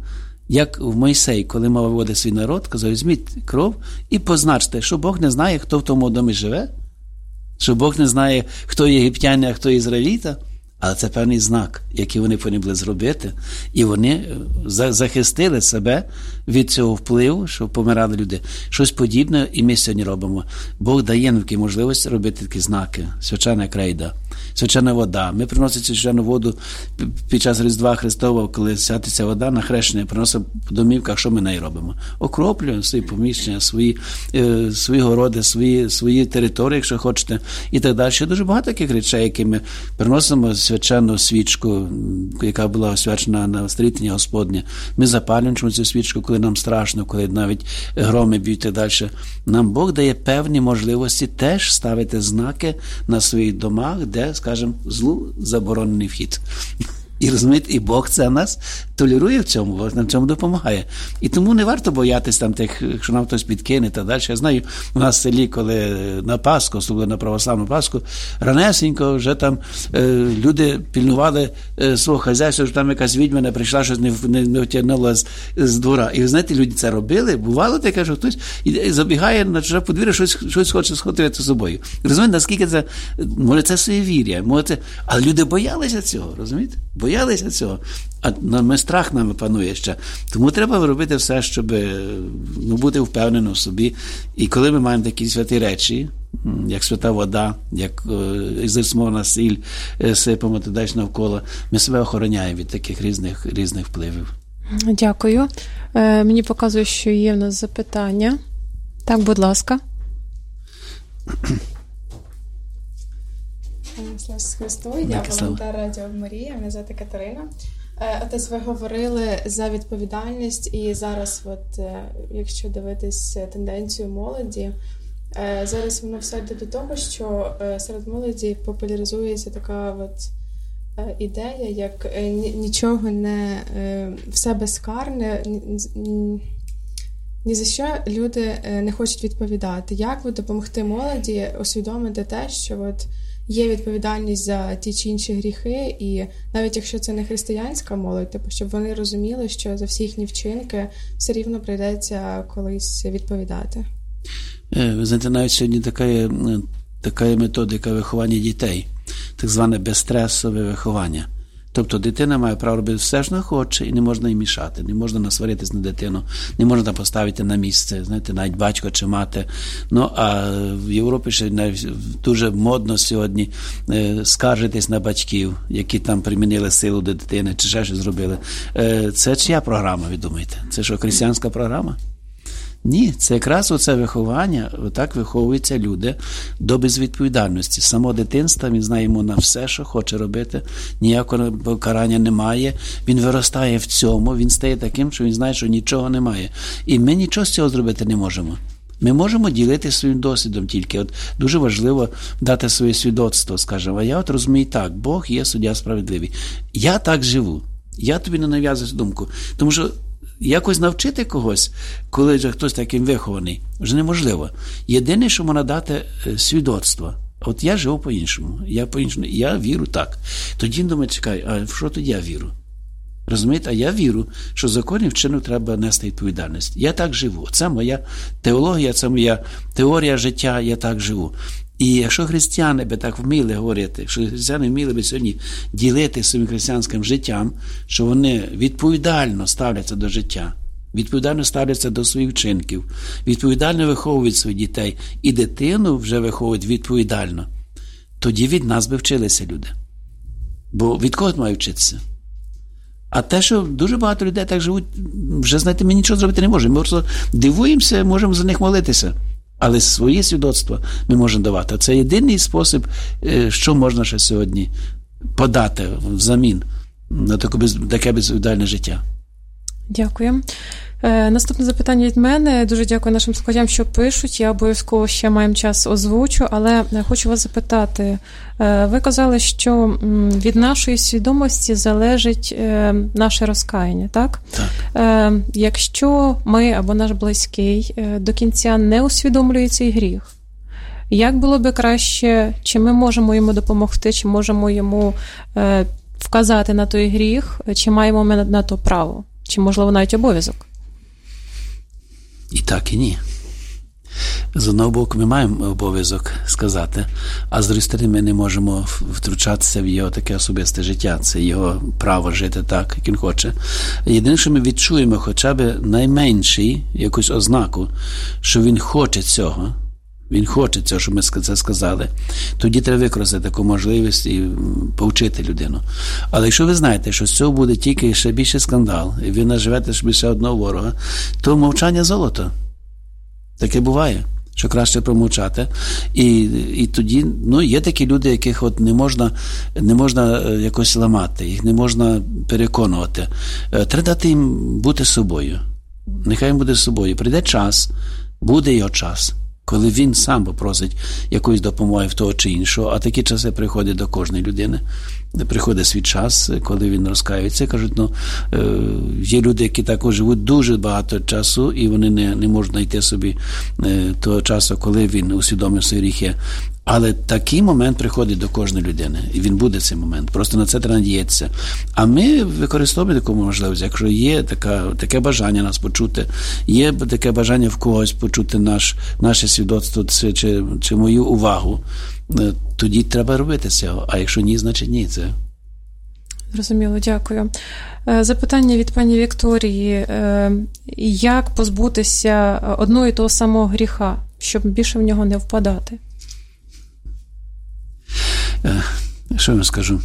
Як в Мойсей, коли мав виводити свій народ, казав, візьміть кров і позначте, що Бог не знає, хто в тому домі живе, що Бог не знає, хто єгиптяни, а хто ізраїліта, але це певний знак, який вони повинні були зробити, і вони захистили себе від цього впливу, що помирали люди. Щось подібне і ми сьогодні робимо. Бог дає нам такі можливості робити такі знаки. Свячена крейда, свячена вода. Ми приносимо свячену воду під час Різдва Христового, коли святиться вода на хрещення, приносимо в домівках, що ми нею робимо? Окроплюємо свої поміщення, свої городи, свої території, якщо хочете, і так далі. Дуже багато таких речей, які ми приносимо свячену свічку, яка була освячена на стрітення Господня. Ми запалюємо цю свічку, коли нам страшно, коли навіть громи б'ють і так далі. Нам Бог дає певні можливості теж ставити знаки на своїх домах, де, скажімо, злу заборонений вхід. І розумієте, і Бог це нас толерує в цьому, Бог нам в цьому допомагає. І тому не варто боятися там тих, якщо нам хтось підкине та далі. Я знаю, у нас в селі, коли на Пасху, особливо на православну Пасху, ранесенько вже там люди пільнували свого хазяйства, що там якась відьма не прийшла, щось не втягнула з двора. І ви знаєте, люди це робили, бувало таке, що хтось забігає на чуже подвір'я, щось хоче схватити з собою. Розумієте, наскільки це, може це суєвір'я, може це, але люди боялися цього, розумієте? Боялися цього, а страх нами панує ще. Тому треба робити все, щоб бути впевненим в собі. І коли ми маємо такі святі речі, як свята вода, як ізерсмовна сіль, сипемо туди навколо, ми себе охороняємо від таких різних впливів. Дякую. Мені показує, що є в нас запитання. Так, будь ласка. Слава Христу, я волонтер Радіо Марія, мене звати Катерина. Отець, ви говорили за відповідальність, і зараз, якщо дивитись тенденцію молоді, зараз воно все йде до того, що серед молоді популяризується така ідея, як нічого не все безкарне, ні за що люди не хочуть відповідати. Як ви допомогти молоді усвідомити те, що є відповідальність за ті чи інші гріхи, і навіть якщо це не християнська молодь, щоб вони розуміли, що за всі їхні вчинки все рівно прийдеться колись відповідати? Ви знаєте, навіть сьогодні така є методика виховання дітей, так зване безстресове виховання. Тобто дитина має право робити все, що хоче, і не можна їй мішати, не можна насваритись на дитину, не можна поставити на місце, знаєте, навіть батько чи мати. Ну, а в Європі ще навіть дуже модно сьогодні скаржитись на батьків, які там примінили силу до дитини, чи ще щось зробили. Це чия програма, ви думаєте? Це що, християнська програма? Ні, це якраз оце виховання, отак виховуються люди до безвідповідальності. З самого дитинства він знає йому на все, що хоче робити, ніякого покарання немає, він виростає в цьому, він стає таким, що він знає, що нічого немає. І ми нічого з цього зробити не можемо. Ми можемо ділитися своїм досвідом тільки. Дуже важливо дати своє свідоцтво, скажімо, а я розумію так, Бог є суддя справедливий. Я так живу, я тобі не нав'язую думку, тому що якось навчити когось, коли вже хтось таким вихований, вже неможливо. Єдине, що можна дати свідоцтво. От я живу по-іншому, я вірю так. Тоді він думає, чекай, а в що тоді я вірю? Розумієте? А я вірю, що законів вчинок треба нести відповідальність. Я так живу. Це моя теологія, це моя теорія життя, я так живу. І якщо християни би так вміли говорити, якщо християни вміли би сьогодні ділити своїм християнським життям, що вони відповідально ставляться до життя, відповідально ставляться до своїх вчинків, відповідально виховують своїх дітей, і дитину вже виховують відповідально, тоді від нас би вчилися люди. Бо від кого мають вчитися? А те, що дуже багато людей так живуть, вже, знаєте, ми нічого зробити не можемо. Ми просто дивуємося, можемо за них молитися. Але своє свідоцтво ми можемо давати. Це єдиний спосіб, що можна ще сьогодні подати взамін на таке безвідповідальне життя. Дякую. Наступне запитання від мене. Дуже дякую нашим слухачам, що пишуть. Я обов'язково ще маємо час озвучу, але хочу вас запитати. Ви казали, що від нашої свідомості залежить наше розкаяння, так? Так. Якщо ми або наш близький до кінця не усвідомлює цей гріх, як було би краще, чи ми можемо йому допомогти, чи можемо йому вказати на той гріх, чи маємо ми на то право? чи, можливо, навіть обов'язок? І так, і ні. З одного боку, ми маємо обов'язок сказати, а з іншої сторони, ми не можемо втручатися в його таке особисте життя. Це його право жити так, як він хоче. Єдине, що ми відчуємо хоча б найменший якусь ознаку, що він хоче цього, щоб ми це сказали, тоді треба використати таку можливість і повчити людину. Але якщо ви знаєте, що з цього буде тільки ще більше скандал, і ви наживете ще одного ворога, то мовчання золото. Таке буває, що краще промовчати. І тоді, є такі люди, яких от не можна якось ламати, їх не можна переконувати. Треба дати їм бути собою. Нехай він буде собою. Прийде час, буде його час, коли він сам попросить якоїсь допомоги в того чи іншого, а такі часи приходять до кожної людини. Приходить свій час, коли він розкаюється, кажуть, є люди, які також живуть дуже багато часу, і вони не можуть знайти собі того часу, коли він усвідомив свої гріхи. Але такий момент приходить до кожної людини, і він буде цей момент. Просто на це треба надіятися. А ми використовуємо таку можливість, якщо є таке бажання нас почути, є таке бажання в когось почути наше свідоцтво чи мою увагу, тоді треба робити цього. А якщо ні, значить ні. Це. Зрозуміло, дякую. Запитання від пані Вікторії. Як позбутися одного і того самого гріха, щоб більше в нього не впадати? Що я вам скажу?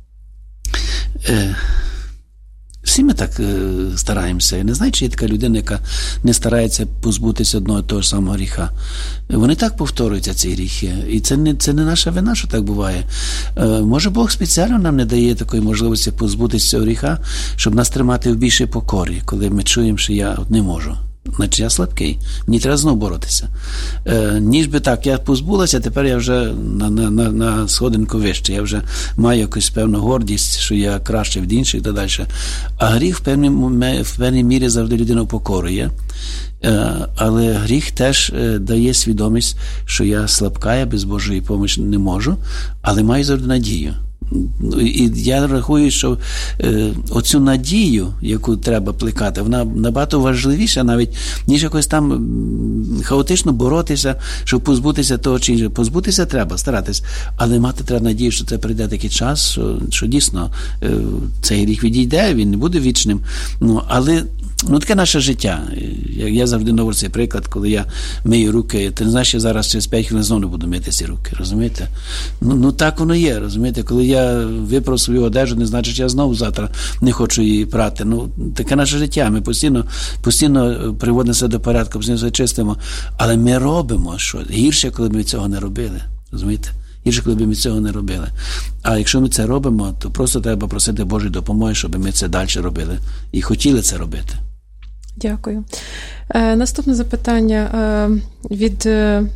Всі ми так стараємося. Я не знаю, чи є така людина, яка не старається позбутися одного і того ж самого гріха. Вони так повторюються, ці гріхи. І це не наша вина, що так буває. Може, Бог спеціально нам не дає такої можливості позбутися цього гріха, щоб нас тримати в більшій покорі, коли ми чуємо, що я не можу. Значить, я слабкий. Мені треба знову боротися. Ніж би так, я позбулася, тепер я вже на сходинку вище. Я вже маю якусь певну гордість, що я краще від інших і так далі. А гріх в певній мірі завжди людину покорює. Але гріх теж дає свідомість, що я слабка, я без Божої допомоги не можу, але маю завжди надію. І я рахую, що оцю надію, яку треба плекати, вона набагато важливіша навіть, ніж якось там хаотично боротися, щоб позбутися того чи іншого. Позбутися треба, старатись, але мати треба надію, що це прийде такий час, що дійсно цей гріх відійде, він не буде вічним. Але таке наше життя. Я завжди говорю цей приклад, коли я мию руки, ти не знаєш, що зараз через 5 хвилин знову не буду мити ці руки, розумієте? Так воно є, розумієте? Коли я випров свою одежу, не значить, що я знову завтра не хочу її прати. Таке наше життя. Ми постійно приводимо себе до порядку, постійно все чистимо, але ми робимо щось. Гірше, коли ми цього не робили, розумієте? Гірше, коли б ми цього не робили. А якщо ми це робимо, то просто треба просити Божої допомоги, щоб ми це далі робили. І хотіли це робити. Дякую. Наступне запитання від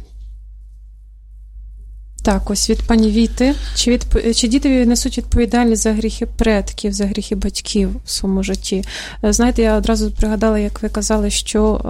пані Віти. Чи діти несуть відповідальність за гріхи предків, за гріхи батьків в своєму житті? Знаєте, я одразу пригадала, як ви казали, що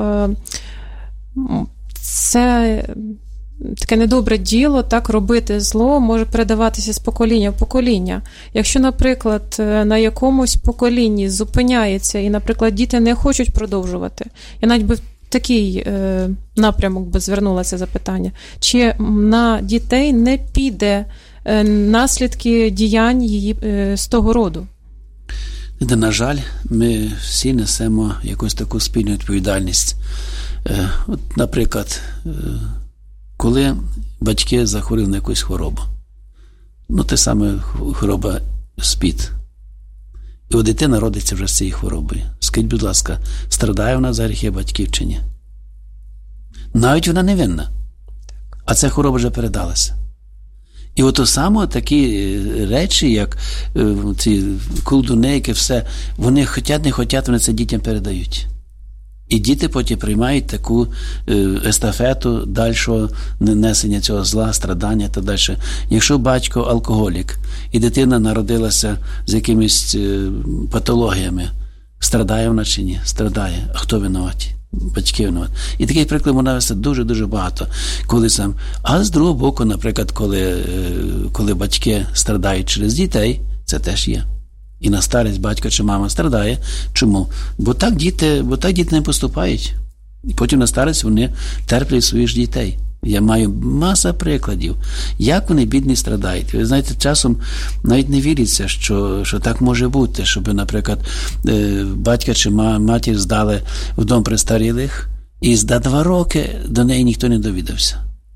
це таке недобре діло, так, робити зло може передаватися з покоління в покоління. Якщо, наприклад, на якомусь поколінні зупиняється і, наприклад, діти не хочуть продовжувати, я навіть би в такий напрямок би звернула це запитання, чи на дітей не піде наслідки діянь її з того роду? На жаль, ми всі несемо якусь таку спільну відповідальність. От, наприклад, коли батьки захворіли на якусь хворобу, те саме хвороба СПІД, і у дитина родиться вже з цією хворобою. Скажіть, будь ласка, страдає вона за гріхи батьків чи ні? Навіть вона не винна, а ця хвороба вже передалася. І ото саме такі речі, як ці колдуни, які все, вони хотять, не хотять, вони це дітям передають. І діти потім приймають таку естафету дальшого несення цього зла, страдання та далі. Якщо батько алкоголік, і дитина народилася з якимись патологіями, страдає вона чи ні? Страдає. А хто винуватий? Батьки винуваті. І таких прикладів можна вести дуже-дуже багато. А з другого боку, наприклад, коли батьки страдають через дітей, це теж є. І на старість батько чи мама страдає. Чому? Бо так діти не поступають. І потім на старість вони терплять своїх дітей. Я маю маса прикладів, як вони, бідні, страдають. Ви знаєте, часом навіть не віриться, що так може бути, щоб, наприклад, батька чи матір здали в дом престарілих, і за 2 роки до неї ніхто не довідався.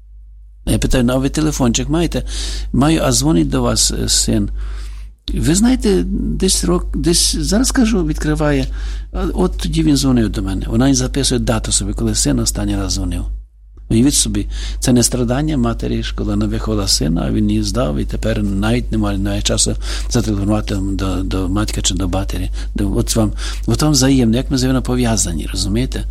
Я питаю, а ви телефончик маєте? Маю, а дзвонить до вас син. Ви знаєте, десь зараз, кажу, відкриває, от тоді він дзвонив до мене. Вона і записує дату собі, коли син останній раз дзвонив. Уявіть собі, це не страдання матері, коли вона виховала сина, а він її здав, і тепер навіть немає часу зателефонувати до матька чи до матері. От вам взаємно, як ми взаємопов'язані, розумієте?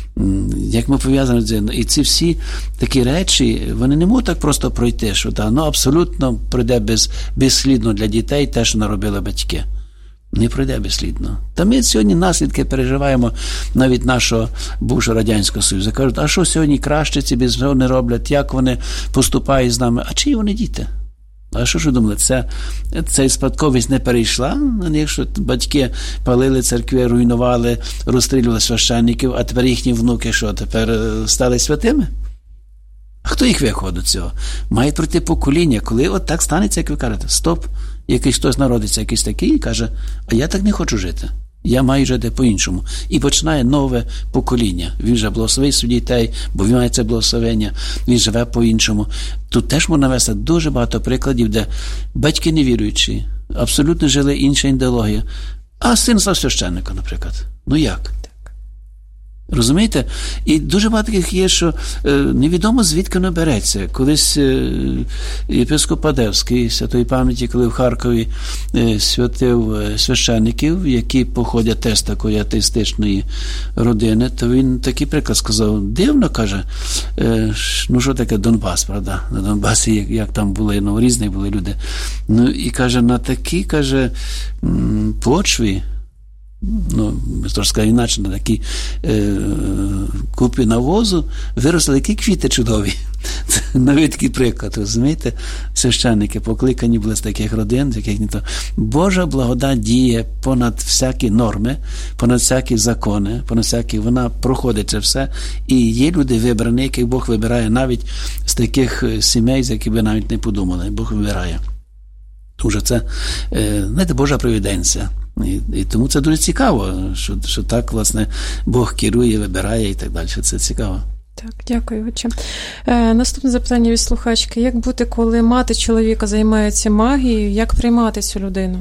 Як ми пов'язані, і ці всі такі речі, вони не можуть так просто пройти, що абсолютно пройде безслідно для дітей те, що наробили батьки. Не пройде безслідно. Та ми сьогодні наслідки переживаємо навіть нашого бувшого Радянського Союзу. Кажуть, а що сьогодні краще ці без цього не роблять, як вони поступають з нами? А чиї вони діти? А що ж ви думали, ця спадковість не перейшла на них, що батьки палили церкви, руйнували, розстрілювали священників, а тепер їхні внуки що, тепер стали святими? А хто їх виховав до цього? Має пройти покоління, коли от так станеться, як ви кажете, стоп, якийсь хтось народиться, якийсь такий, і каже, а я так не хочу жити. Я маю жити по-іншому. І починає нове покоління. Він вже благословить своїх дітей, бо він має це благословення, він живе по-іншому. Тут теж можна навести дуже багато прикладів, де батьки невіруючі, абсолютно жили інша ідеологія, а син став священником, наприклад. Ну як? Розумієте? І дуже багато таких є, що невідомо звідки воно береться. Колись єпископ Адевський, святої пам'яті, коли в Харкові святив священників, які походять теж з такої атеїстичної родини, то він такий приклад сказав, дивно, каже, ну що таке Донбас, правда? На Донбасі, як там були, різні були люди. Ну і каже, на такій, каже, почві, трошки сказати іначе, на такій купі навозу виросли які квіти чудові. Це навіть такий приклад, розумієте? Священники покликані були з таких родин, з яких ніхто. Божа благодать діє понад всякі норми, понад всякі закони, понад всякі, вона проходить це все. І є люди вибрані, яких Бог вибирає навіть з таких сімей, з яких ви навіть не подумали. Бог вибирає. Тому що це, знаєте, Божа провиденція. І тому це дуже цікаво, що так, власне, Бог керує, вибирає і так далі. Це цікаво. Так, дякую, отче. Наступне запитання від слухачки. Як бути, коли мати чоловіка займається магією, як приймати цю людину?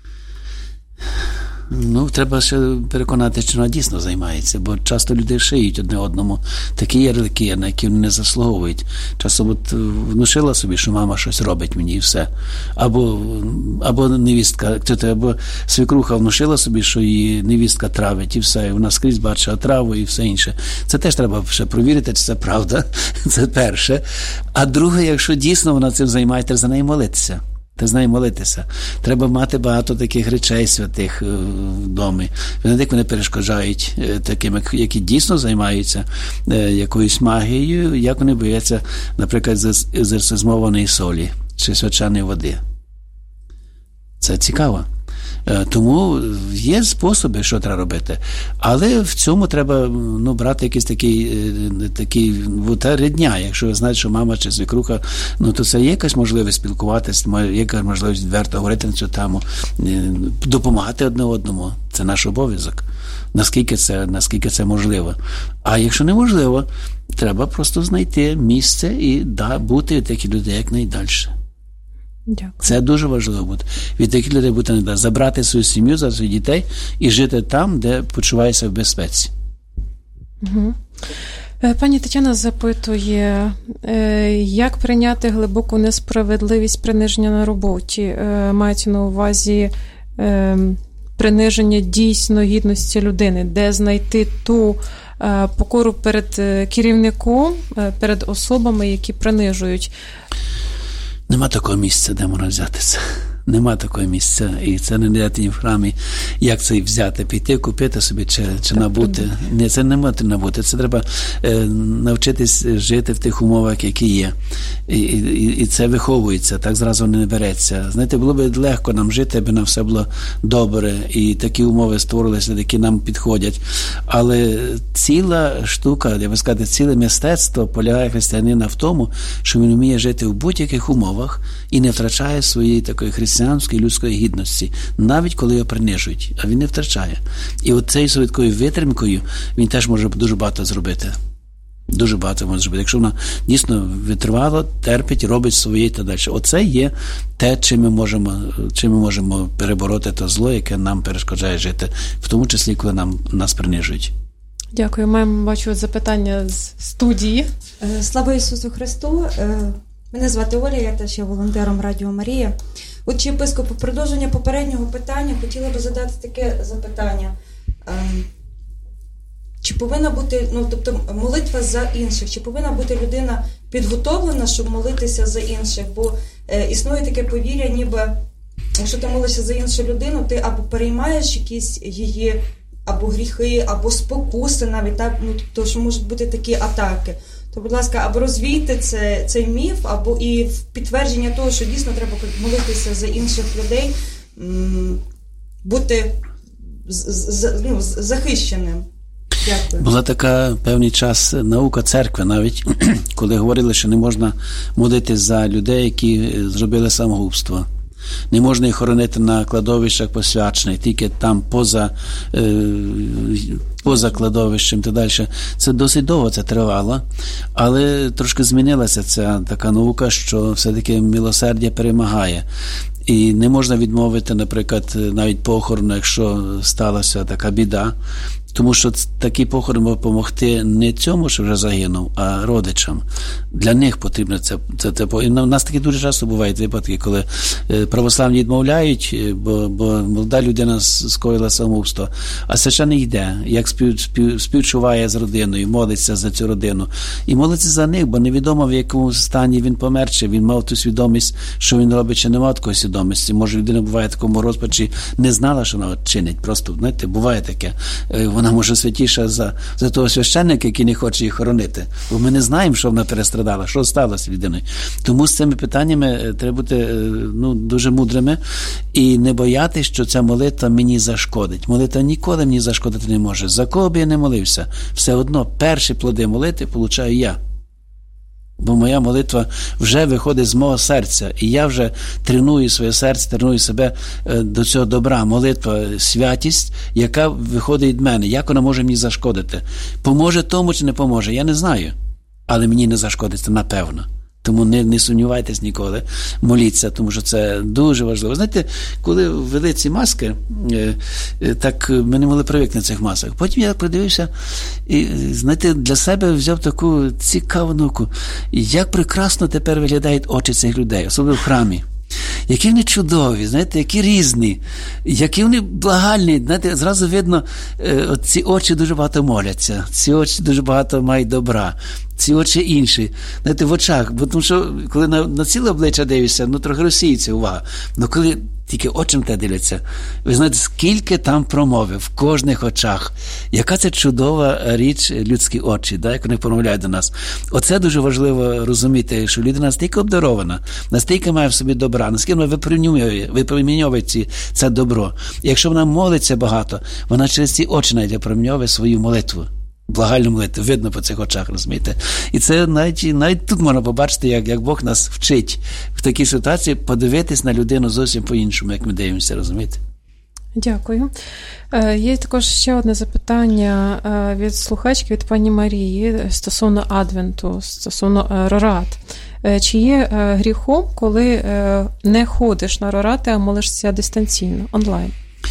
Треба ще переконати, що вона дійсно займається, бо часто люди шиють одне одному такі ярлики, на які вони не заслуговують. Часом внушила собі, що мама щось робить мені і все. Або невістка, або свекруха внушила собі, що її невістка травить і все, і вона скрізь бачить отраву і все інше. Це теж треба ще провірити, чи це правда. Це перше. А друге, якщо дійсно вона цим займається, треба за неї молитися. Ти з нею молитися. Треба мати багато таких речей святих в домі. Як вони перешкоджають таким, які дійсно займаються якоюсь магією, як вони бояться, наприклад, з екзорцизмованої солі чи свяченої води. Це цікаво. Тому є способи, що треба робити. Але в цьому треба брати якийсь такий рідня. Якщо ви знаєте, що мама чи свекруха, то це є якась можливість спілкуватися, є якась можливість відверто говорити на цю тему, допомагати одне одному. Це наш обов'язок. Наскільки це можливо. А якщо неможливо, треба просто знайти місце і бути від таких людей якнайдальше. Дякую. Це дуже важливо бути. Від таких людей бути не дасть. Забрати свою сім'ю, за своїх дітей і жити там, де почуваєшся в безпеці. Угу. Пані Тетяна запитує, як прийняти глибоку несправедливість приниження на роботі? Мається на увазі приниження дійсно гідності людини, де знайти ту покору перед керівником, перед особами, які принижують. Нема такого місця, де можна взяти це. Нема такого місця, і це не дати ні в храмі, як це взяти, піти, купити собі, чи набути. Ні, це не можна набути, це треба навчитись жити в тих умовах, які є. І це виховується, так зразу не береться. Знаєте, було б легко нам жити, аби нам все було добре, і такі умови створилися, які нам підходять. Але ціла штука, я би сказати, ціле мистецтво полягає християнина в тому, що він вміє жити в будь-яких умовах і не втрачає своєї такої християнської людської гідності, навіть коли його принижують, а він не втрачає. І от цією своєю витримкою він теж може дуже багато зробити. Дуже багато може зробити. Якщо вона дійсно витривало, терпить, робить своє та далі. Оце є те, чим ми можемо перебороти те зло, яке нам перешкоджає жити, в тому числі, коли нас принижують. Дякую. Маємо, бачу, запитання з студії. Слава Ісусу Христу! Мене звати Оля, я теж є волонтером Радіо Марія. Отче єпископ, у продовження попереднього питання хотіла би задати таке запитання. Чи повинна бути, тобто молитва за інших, чи повинна бути людина підготовлена, щоб молитися за інших? Бо існує таке повір'я, ніби якщо ти молишся за іншу людину, ти або переймаєш якісь її або гріхи, або спокуси навіть, так? Тобто, що можуть бути такі атаки. То, будь ласка, або розвійте цей міф, або і в підтвердження того, що дійсно треба молитися за інших людей, бути захищеним. Дякую. Була така певний час наука церкви навіть, коли говорили, що не можна молитись за людей, які зробили самогубство. Не можна їх хоронити на кладовищах посвячених, тільки там поза кладовищем і так далі. Це досить довго це тривало, але трошки змінилася ця така наука, що все-таки милосердя перемагає. І не можна відмовити, наприклад, навіть похорону, якщо сталася така біда, тому що такий похорон може допомогти не цьому, що вже загинув, а родичам. Для них потрібно це. І у нас такі дуже часто бувають випадки, коли православні відмовляють, бо молода людина скоїла самогубство, а священик йде, як співчуває з родиною, молиться за цю родину. І молиться за них, бо невідомо, в якому стані він помер, чи він мав ту свідомість, що він робить, чи не мав такої свідомості. Може, людина буває в такому розпачі, не знала, що вона чинить. Просто, знаєте, буває таке. Вона може святіша за того священника, який не хоче їх хоронити. Бо ми не знаємо, що вона перестрадала, що сталося з людиною. Тому з цими питаннями треба бути дуже мудрими і не боятися, що ця молитва мені зашкодить. Молитва ніколи мені зашкодити не може. За кого б я не молився, все одно перші плоди молитви получаю я. Бо моя молитва вже виходить з мого серця, і я вже треную своє серце, треную себе до цього добра. Молитва – святість, яка виходить від мене. Як вона може мені зашкодити? Поможе тому чи не поможе? Я не знаю. Але мені не зашкодиться, напевно. Тому не сумнівайтесь ніколи, моліться, тому що це дуже важливо. Знаєте, коли ввели ці маски, так ми не могли привикнути на цих масках. Потім я придивився і, знаєте, для себе взяв таку цікаву науку. Як прекрасно тепер виглядають очі цих людей, особливо в храмі. Які вони чудові, знаєте, які різні, які вони благальні, знаєте, зразу видно, ці очі дуже багато моляться, ці очі дуже багато мають добра, ці очі інші, знаєте, в очах, бо тому що, коли на ціле обличчя дивишся, трохи розсіється увага, коли тільки очим те дивляться, ви знаєте, скільки там промови в кожних очах, яка це чудова річ, людські очі, як вони промовляють до нас. Оце дуже важливо розуміти, що людина настільки обдарована, настільки має в собі добра, наскільки вона випроміньовує це добро. І якщо вона молиться багато, вона через ці очі навіть випроміньовує свою молитву. Благальну молитву, видно по цих очах, розумієте. І це навіть тут можна побачити, як Бог нас вчить в такій ситуації подивитись на людину зовсім по-іншому, як ми дивимося, розумієте. Дякую. Є також ще одне запитання від слухачки, від пані Марії стосовно Адвенту, стосовно Рорат. Чи є гріхом, коли не ходиш на Рорати, а молишся дистанційно, онлайн?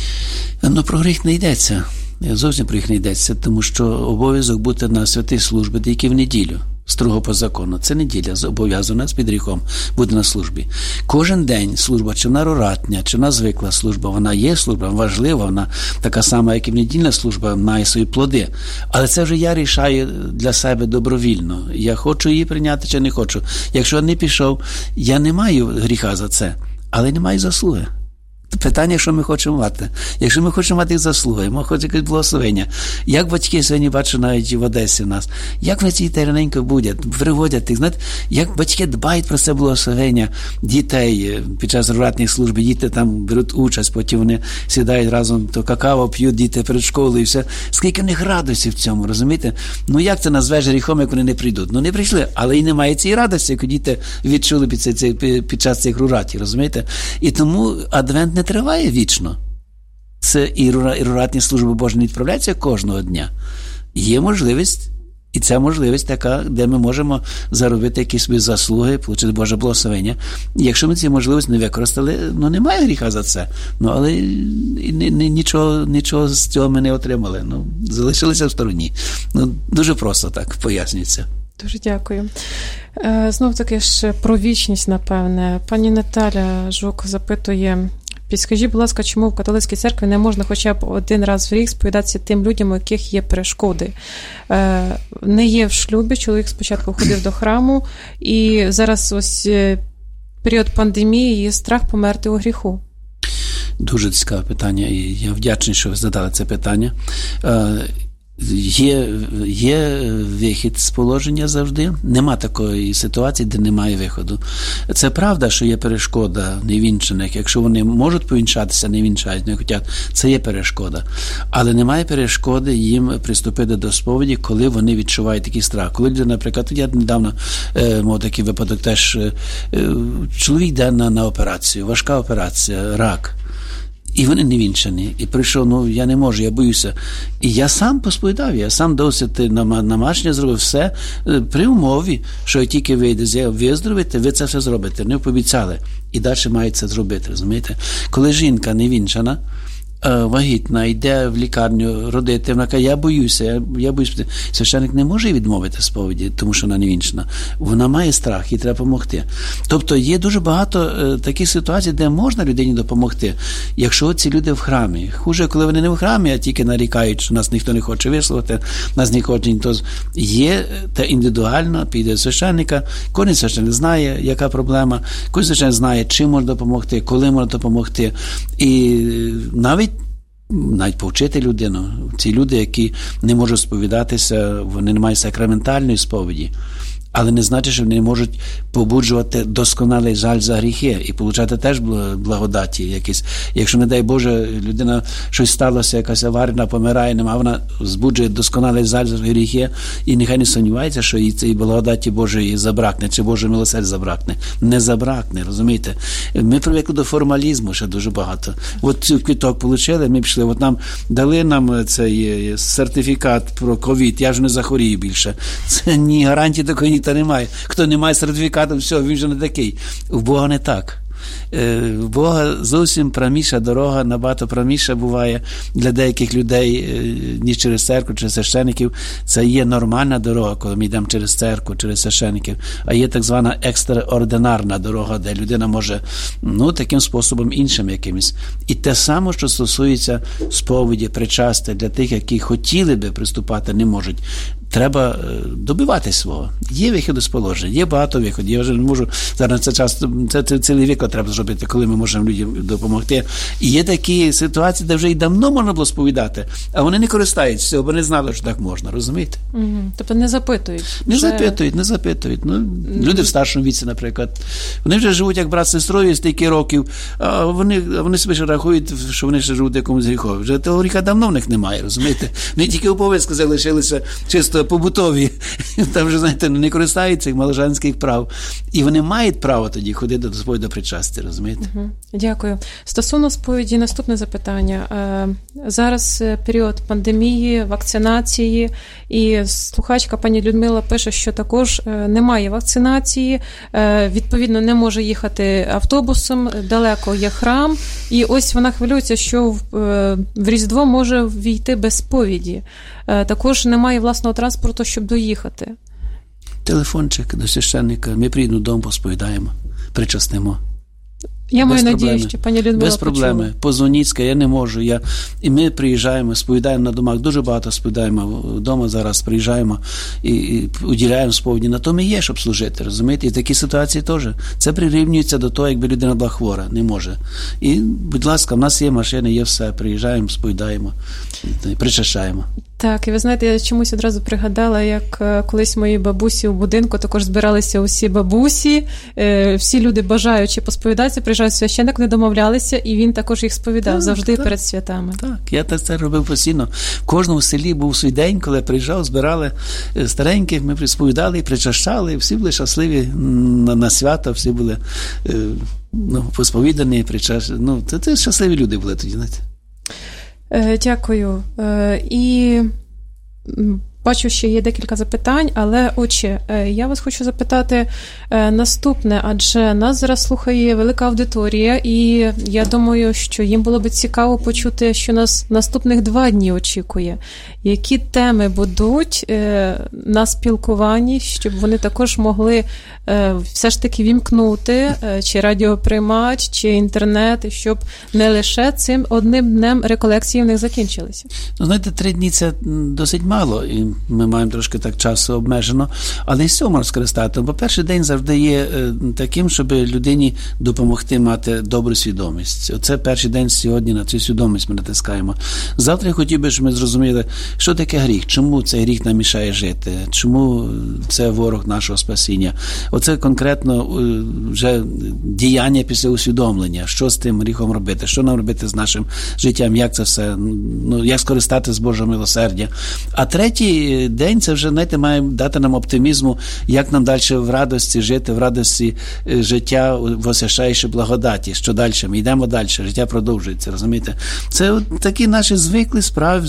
Про гріх не йдеться. Зовсім про їх не йдеться, тому що обов'язок бути на святій службі тільки в неділю, строго по закону. Це неділя, зобов'язана з під гріхом бути на службі. Кожен день служба, чи вона роратня, чи вона звикла служба, вона є служба, важлива, вона така сама, як і недільна служба, має свої плоди. Але це вже я рішаю для себе добровільно. Я хочу її прийняти чи не хочу. Якщо я не пішов, я не маю гріха за це. але немає заслуги. Питання, що ми хочемо мати. Якщо ми хочемо мати заслуги, ми хочемо якесь благословення. Як батьки сьогодні бачу навіть в Одесі у нас, як вони ці раненько будуть, приводять їх, знаєте, як батьки дбають про це благословення дітей під час ротних служб, діти там беруть участь, потім вони сідають разом, то какао п'ють діти перед школою і все. Скільки в них радості в цьому, розумієте? Ну як це назвеш гріхом, як вони не прийдуть? Ну не прийшли, але і немає цієї радості, яку діти відчули під час цих руратів, розумієте? І тому адвент не триває вічно. Це і руратні служби Божі не відправляються кожного дня. Є можливість, і ця можливість така, де ми можемо заробити якісь свої заслуги, отримати Боже благословення. І якщо ми ці можливості не використали, ну немає гріха за це. Ну, але нічого з цього ми не отримали. Ну, залишилися в стороні. Ну, дуже просто так пояснюється. Дуже дякую. Знов таки ж про вічність, напевне. Пані Наталя Жук запитує: підскажіть, будь ласка, чому в католицькій церкві не можна хоча б один раз в рік сповідатися тим людям, у яких є перешкоди? Не є в шлюбі, чоловік спочатку ходив до храму, і зараз ось період пандемії є страх померти у гріху. Дуже цікаве питання, і я вдячний, що ви задали це питання. Є вихід з положення завжди. Нема такої ситуації, де немає виходу. Це правда, що є перешкода невінчених. Якщо вони можуть повінчатися, не вінчають, не хочуть. Це є перешкода. Але немає перешкоди їм приступити до сповіді, коли вони відчувають такий страх. Коли, наприклад, я недавно мав такий випадок теж, чоловік йде на операцію, важка операція, рак. І вони не вінчані. І прийшов, я не можу, я боюся. І я сам посповідав, я сам досить намашнє зробив все при умові, що як тільки вийде, виздоровите, ви це все зробите. Не пообіцяли. І далі мають це зробити, розумієте? Коли жінка не вінчана, вагітна, йде в лікарню родити, вона каже, я боюся. Священник не може відмовити сповіді, тому що вона не вінчана. Вона має страх, їй треба допомогти. Тобто є дуже багато таких ситуацій, де можна людині допомогти, якщо ці люди в храмі. Хуже, коли вони не в храмі, а тільки нарікають, що нас ніхто не хоче висловити, нас не хоче ніхто. Є те індивідуально, піде священника, кожен священник знає, яка проблема, кожен священник знає, чим можна допомогти, коли можна допомогти. І навіть повчити людину. Ці люди, які не можуть сповідатися, вони не мають сакраментальної сповіді, але не значить, що вони не можуть побуджувати досконалий жаль за гріхи і получати теж благодаті якісь. Якщо, не дай Боже, людина щось сталося, якась аварія, помирає, а вона збуджує досконалий жаль за гріхи, і нехай не сумнівається, що їй цієї благодаті Божої забракне, чи Боже милосердя забракне. Не забракне, розумієте? Ми привикли до формалізму ще дуже багато. От цю квиток отримали, ми пішли, от дали нам цей сертифікат про ковід, я ж не захворію більше. Це ні гарантії такої ніхто не має. Хто не має сертифікату, все, він же не такий. У Бога не так. В Бога зовсім пряміша дорога, набагато пряміша буває для деяких людей, ніж через церкву, через священиків. Це є нормальна дорога, коли ми йдемо через церкву, через священиків. А є так звана екстраординарна дорога, де людина може, таким способом іншим якимось. І те саме, що стосується сповіді, причастя для тих, які хотіли би приступати, не можуть. Треба добиватись свого. Є вихід з положення, є багато виходів. Я вже не можу, зараз це цілий вік треба зробити, коли ми можемо людям допомогти. І є такі ситуації, де вже й давно можна було сповідати, а вони не користаються цього, бо не знали, що так можна, розумієте? Тобто не запитують? Не запитують. Люди в старшому віці, наприклад, вони вже живуть як брат з сестрою стільки років, а вони собі ще рахують, що вони ще живуть в якомусь гріхові. Вже того гріха давно в них немає, розумієте? Вони тільки обов'язки залишилися чисто побутові. Там вже, знаєте, не користаються їх маложанських прав. І вони мають право тоді ходити до сповіді, до причастя, розумієте? Дякую. Стосовно сповіді, наступне запитання. Зараз період пандемії, вакцинації, і слухачка пані Людмила пише, що також немає вакцинації, відповідно, не може їхати автобусом, далеко є храм, і ось вона хвилюється, що в Різдво може війти без сповіді. Також немає власного транспорту, щоб доїхати. Телефончик до священника, ми приїдемо додому, посповідаємо, причастимо. Я маю надію, що пані Людмила без проблеми. Почула. Позвоніть, скажіть, я не можу. І ми приїжджаємо, сповідаємо на домах, дуже багато сповідаємо вдома зараз, приїжджаємо і уділяємо сповіді. На то ми є, щоб служити, розумієте? І такі ситуації теж. Це прирівнюється до того, якби людина була хвора, не може. І, будь ласка, в нас є машини, є все, приїжджаємо, сповідаємо, причащаємо. Так, і ви знаєте, я чомусь одразу пригадала, як колись моїй бабусі у будинку також збиралися усі бабусі, всі люди бажаючи посповідатися, приїжджають священник, не домовлялися, і він також їх сповідав завжди перед святами. Так, я це робив постійно. В кожному селі був свій день, коли я приїжджав, збирали стареньких, ми сповідали і причащали, і всі були щасливі на свято, всі були посповідані, причащені. Це щасливі люди були тоді, знаєте. Дякую. І бачу, ще є декілька запитань, але, отче, я вас хочу запитати наступне, адже нас зараз слухає велика аудиторія, і я думаю, що їм було б цікаво почути, що нас наступних 2 дні очікує. Які теми будуть на спілкуванні, щоб вони також могли все ж таки вімкнути чи радіоприймач, чи інтернет, щоб не лише цим одним днем реколекції в них закінчилися? Знаєте, 3 дні – це досить мало, і ми маємо трошки так часу обмежено, але і з цього можна скористати. Бо перший день завжди є таким, щоб людині допомогти мати добру свідомість. Оце перший день сьогодні на цю свідомість ми натискаємо. Завтра я хотів би, щоб ми зрозуміли, що таке гріх, чому цей гріх нам мішає жити, чому це ворог нашого спасіння. Оце конкретно вже діяння після усвідомлення, що з тим гріхом робити, що нам робити з нашим життям, як це все, як скористати з Божого милосердя. А третій день, це вже, знаєте, має дати нам оптимізму, як нам далі в радості жити, в радості життя в освящаючій благодаті, що далі, ми йдемо далі, життя продовжується, розумієте? Це такі наші звиклі справи,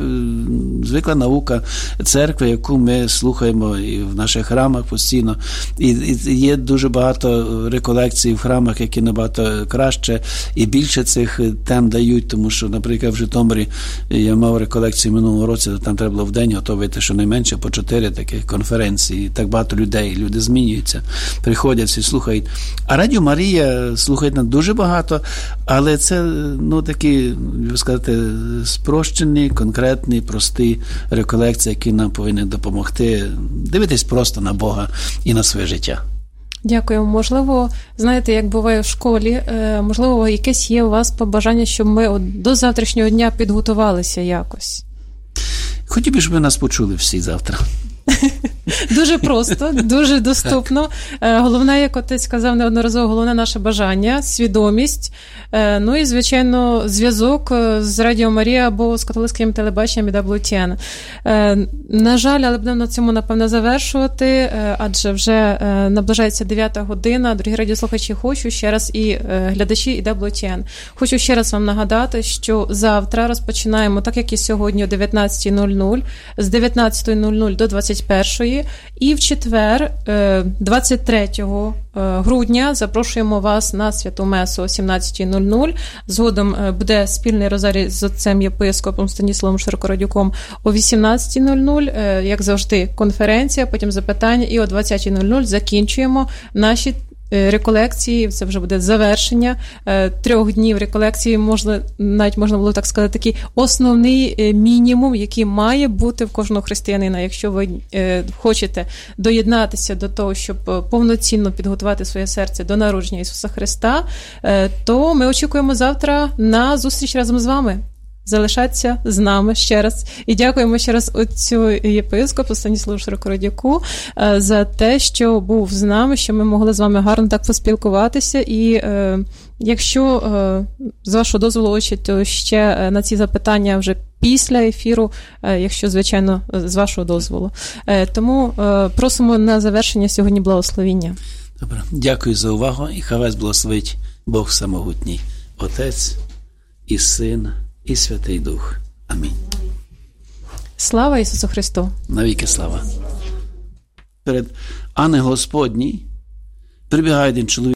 звикла наука церкви, яку ми слухаємо і в наших храмах постійно. І є дуже багато реколекцій в храмах, які набагато краще і більше цих тем дають, тому що, наприклад, в Житомирі я мав реколекції минулого року, там треба було в день готувати щонайменше по 4 таких конференції. Так багато людей, люди змінюються, приходять, всі слухають. А Радіо Марія слухають нам дуже багато, але це, такі, ви сказати, спрощені, конкретні, прості реколекції, які нам повинні допомогти дивитись просто на Бога і на своє життя. Дякую. Можливо, знаєте, як буває в школі, можливо, якесь є у вас побажання, щоб ми до завтрашнього дня підготувалися якось? Хотів би, щоб ви нас почули всі завтра. Дуже просто, дуже доступно. Головне, як отець сказав неодноразово, головне наше бажання, свідомість, і, звичайно, зв'язок з Радіо Марія або з католицьким телебаченням EWTN. На жаль, але будемо на цьому, напевно, завершувати, адже вже наближається 9 година. Дорогі радіослухачі, хочу ще раз і глядачі EWTN. Хочу ще раз вам нагадати, що завтра розпочинаємо, так як і сьогодні, о 19:00, з 19:00 до 21:00, і в четвер, 23 грудня, запрошуємо вас на Святу Месу о 17:00. Згодом буде спільний розарій з отцем єпископом Станіславом Широкородюком о 18:00, як завжди, конференція, потім запитання, і о 20:00 закінчуємо наші реколекції, це вже буде завершення 3 днів реколекції, навіть можна було так сказати, такий основний мінімум, який має бути в кожного християнина. Якщо ви хочете доєднатися до того, щоб повноцінно підготувати своє серце до народження Ісуса Христа, то ми очікуємо завтра на зустріч разом з вами. Залишаться з нами ще раз. І дякуємо ще раз отцю єпископу Станіславу Широкородюку за те, що був з нами, що ми могли з вами гарно так поспілкуватися. І якщо, з вашого дозволу, отче, то ще на ці запитання вже після ефіру, якщо, звичайно, з вашого дозволу. Тому просимо на завершення сьогодні благословіння. Добре. Дякую за увагу, і хай вас благословить Бог Самогутній, Отець і Син, і Святий Дух. Амінь. Слава Ісусу Христу! Навіки слава! Перед ангел Господній прибігає один чоловік.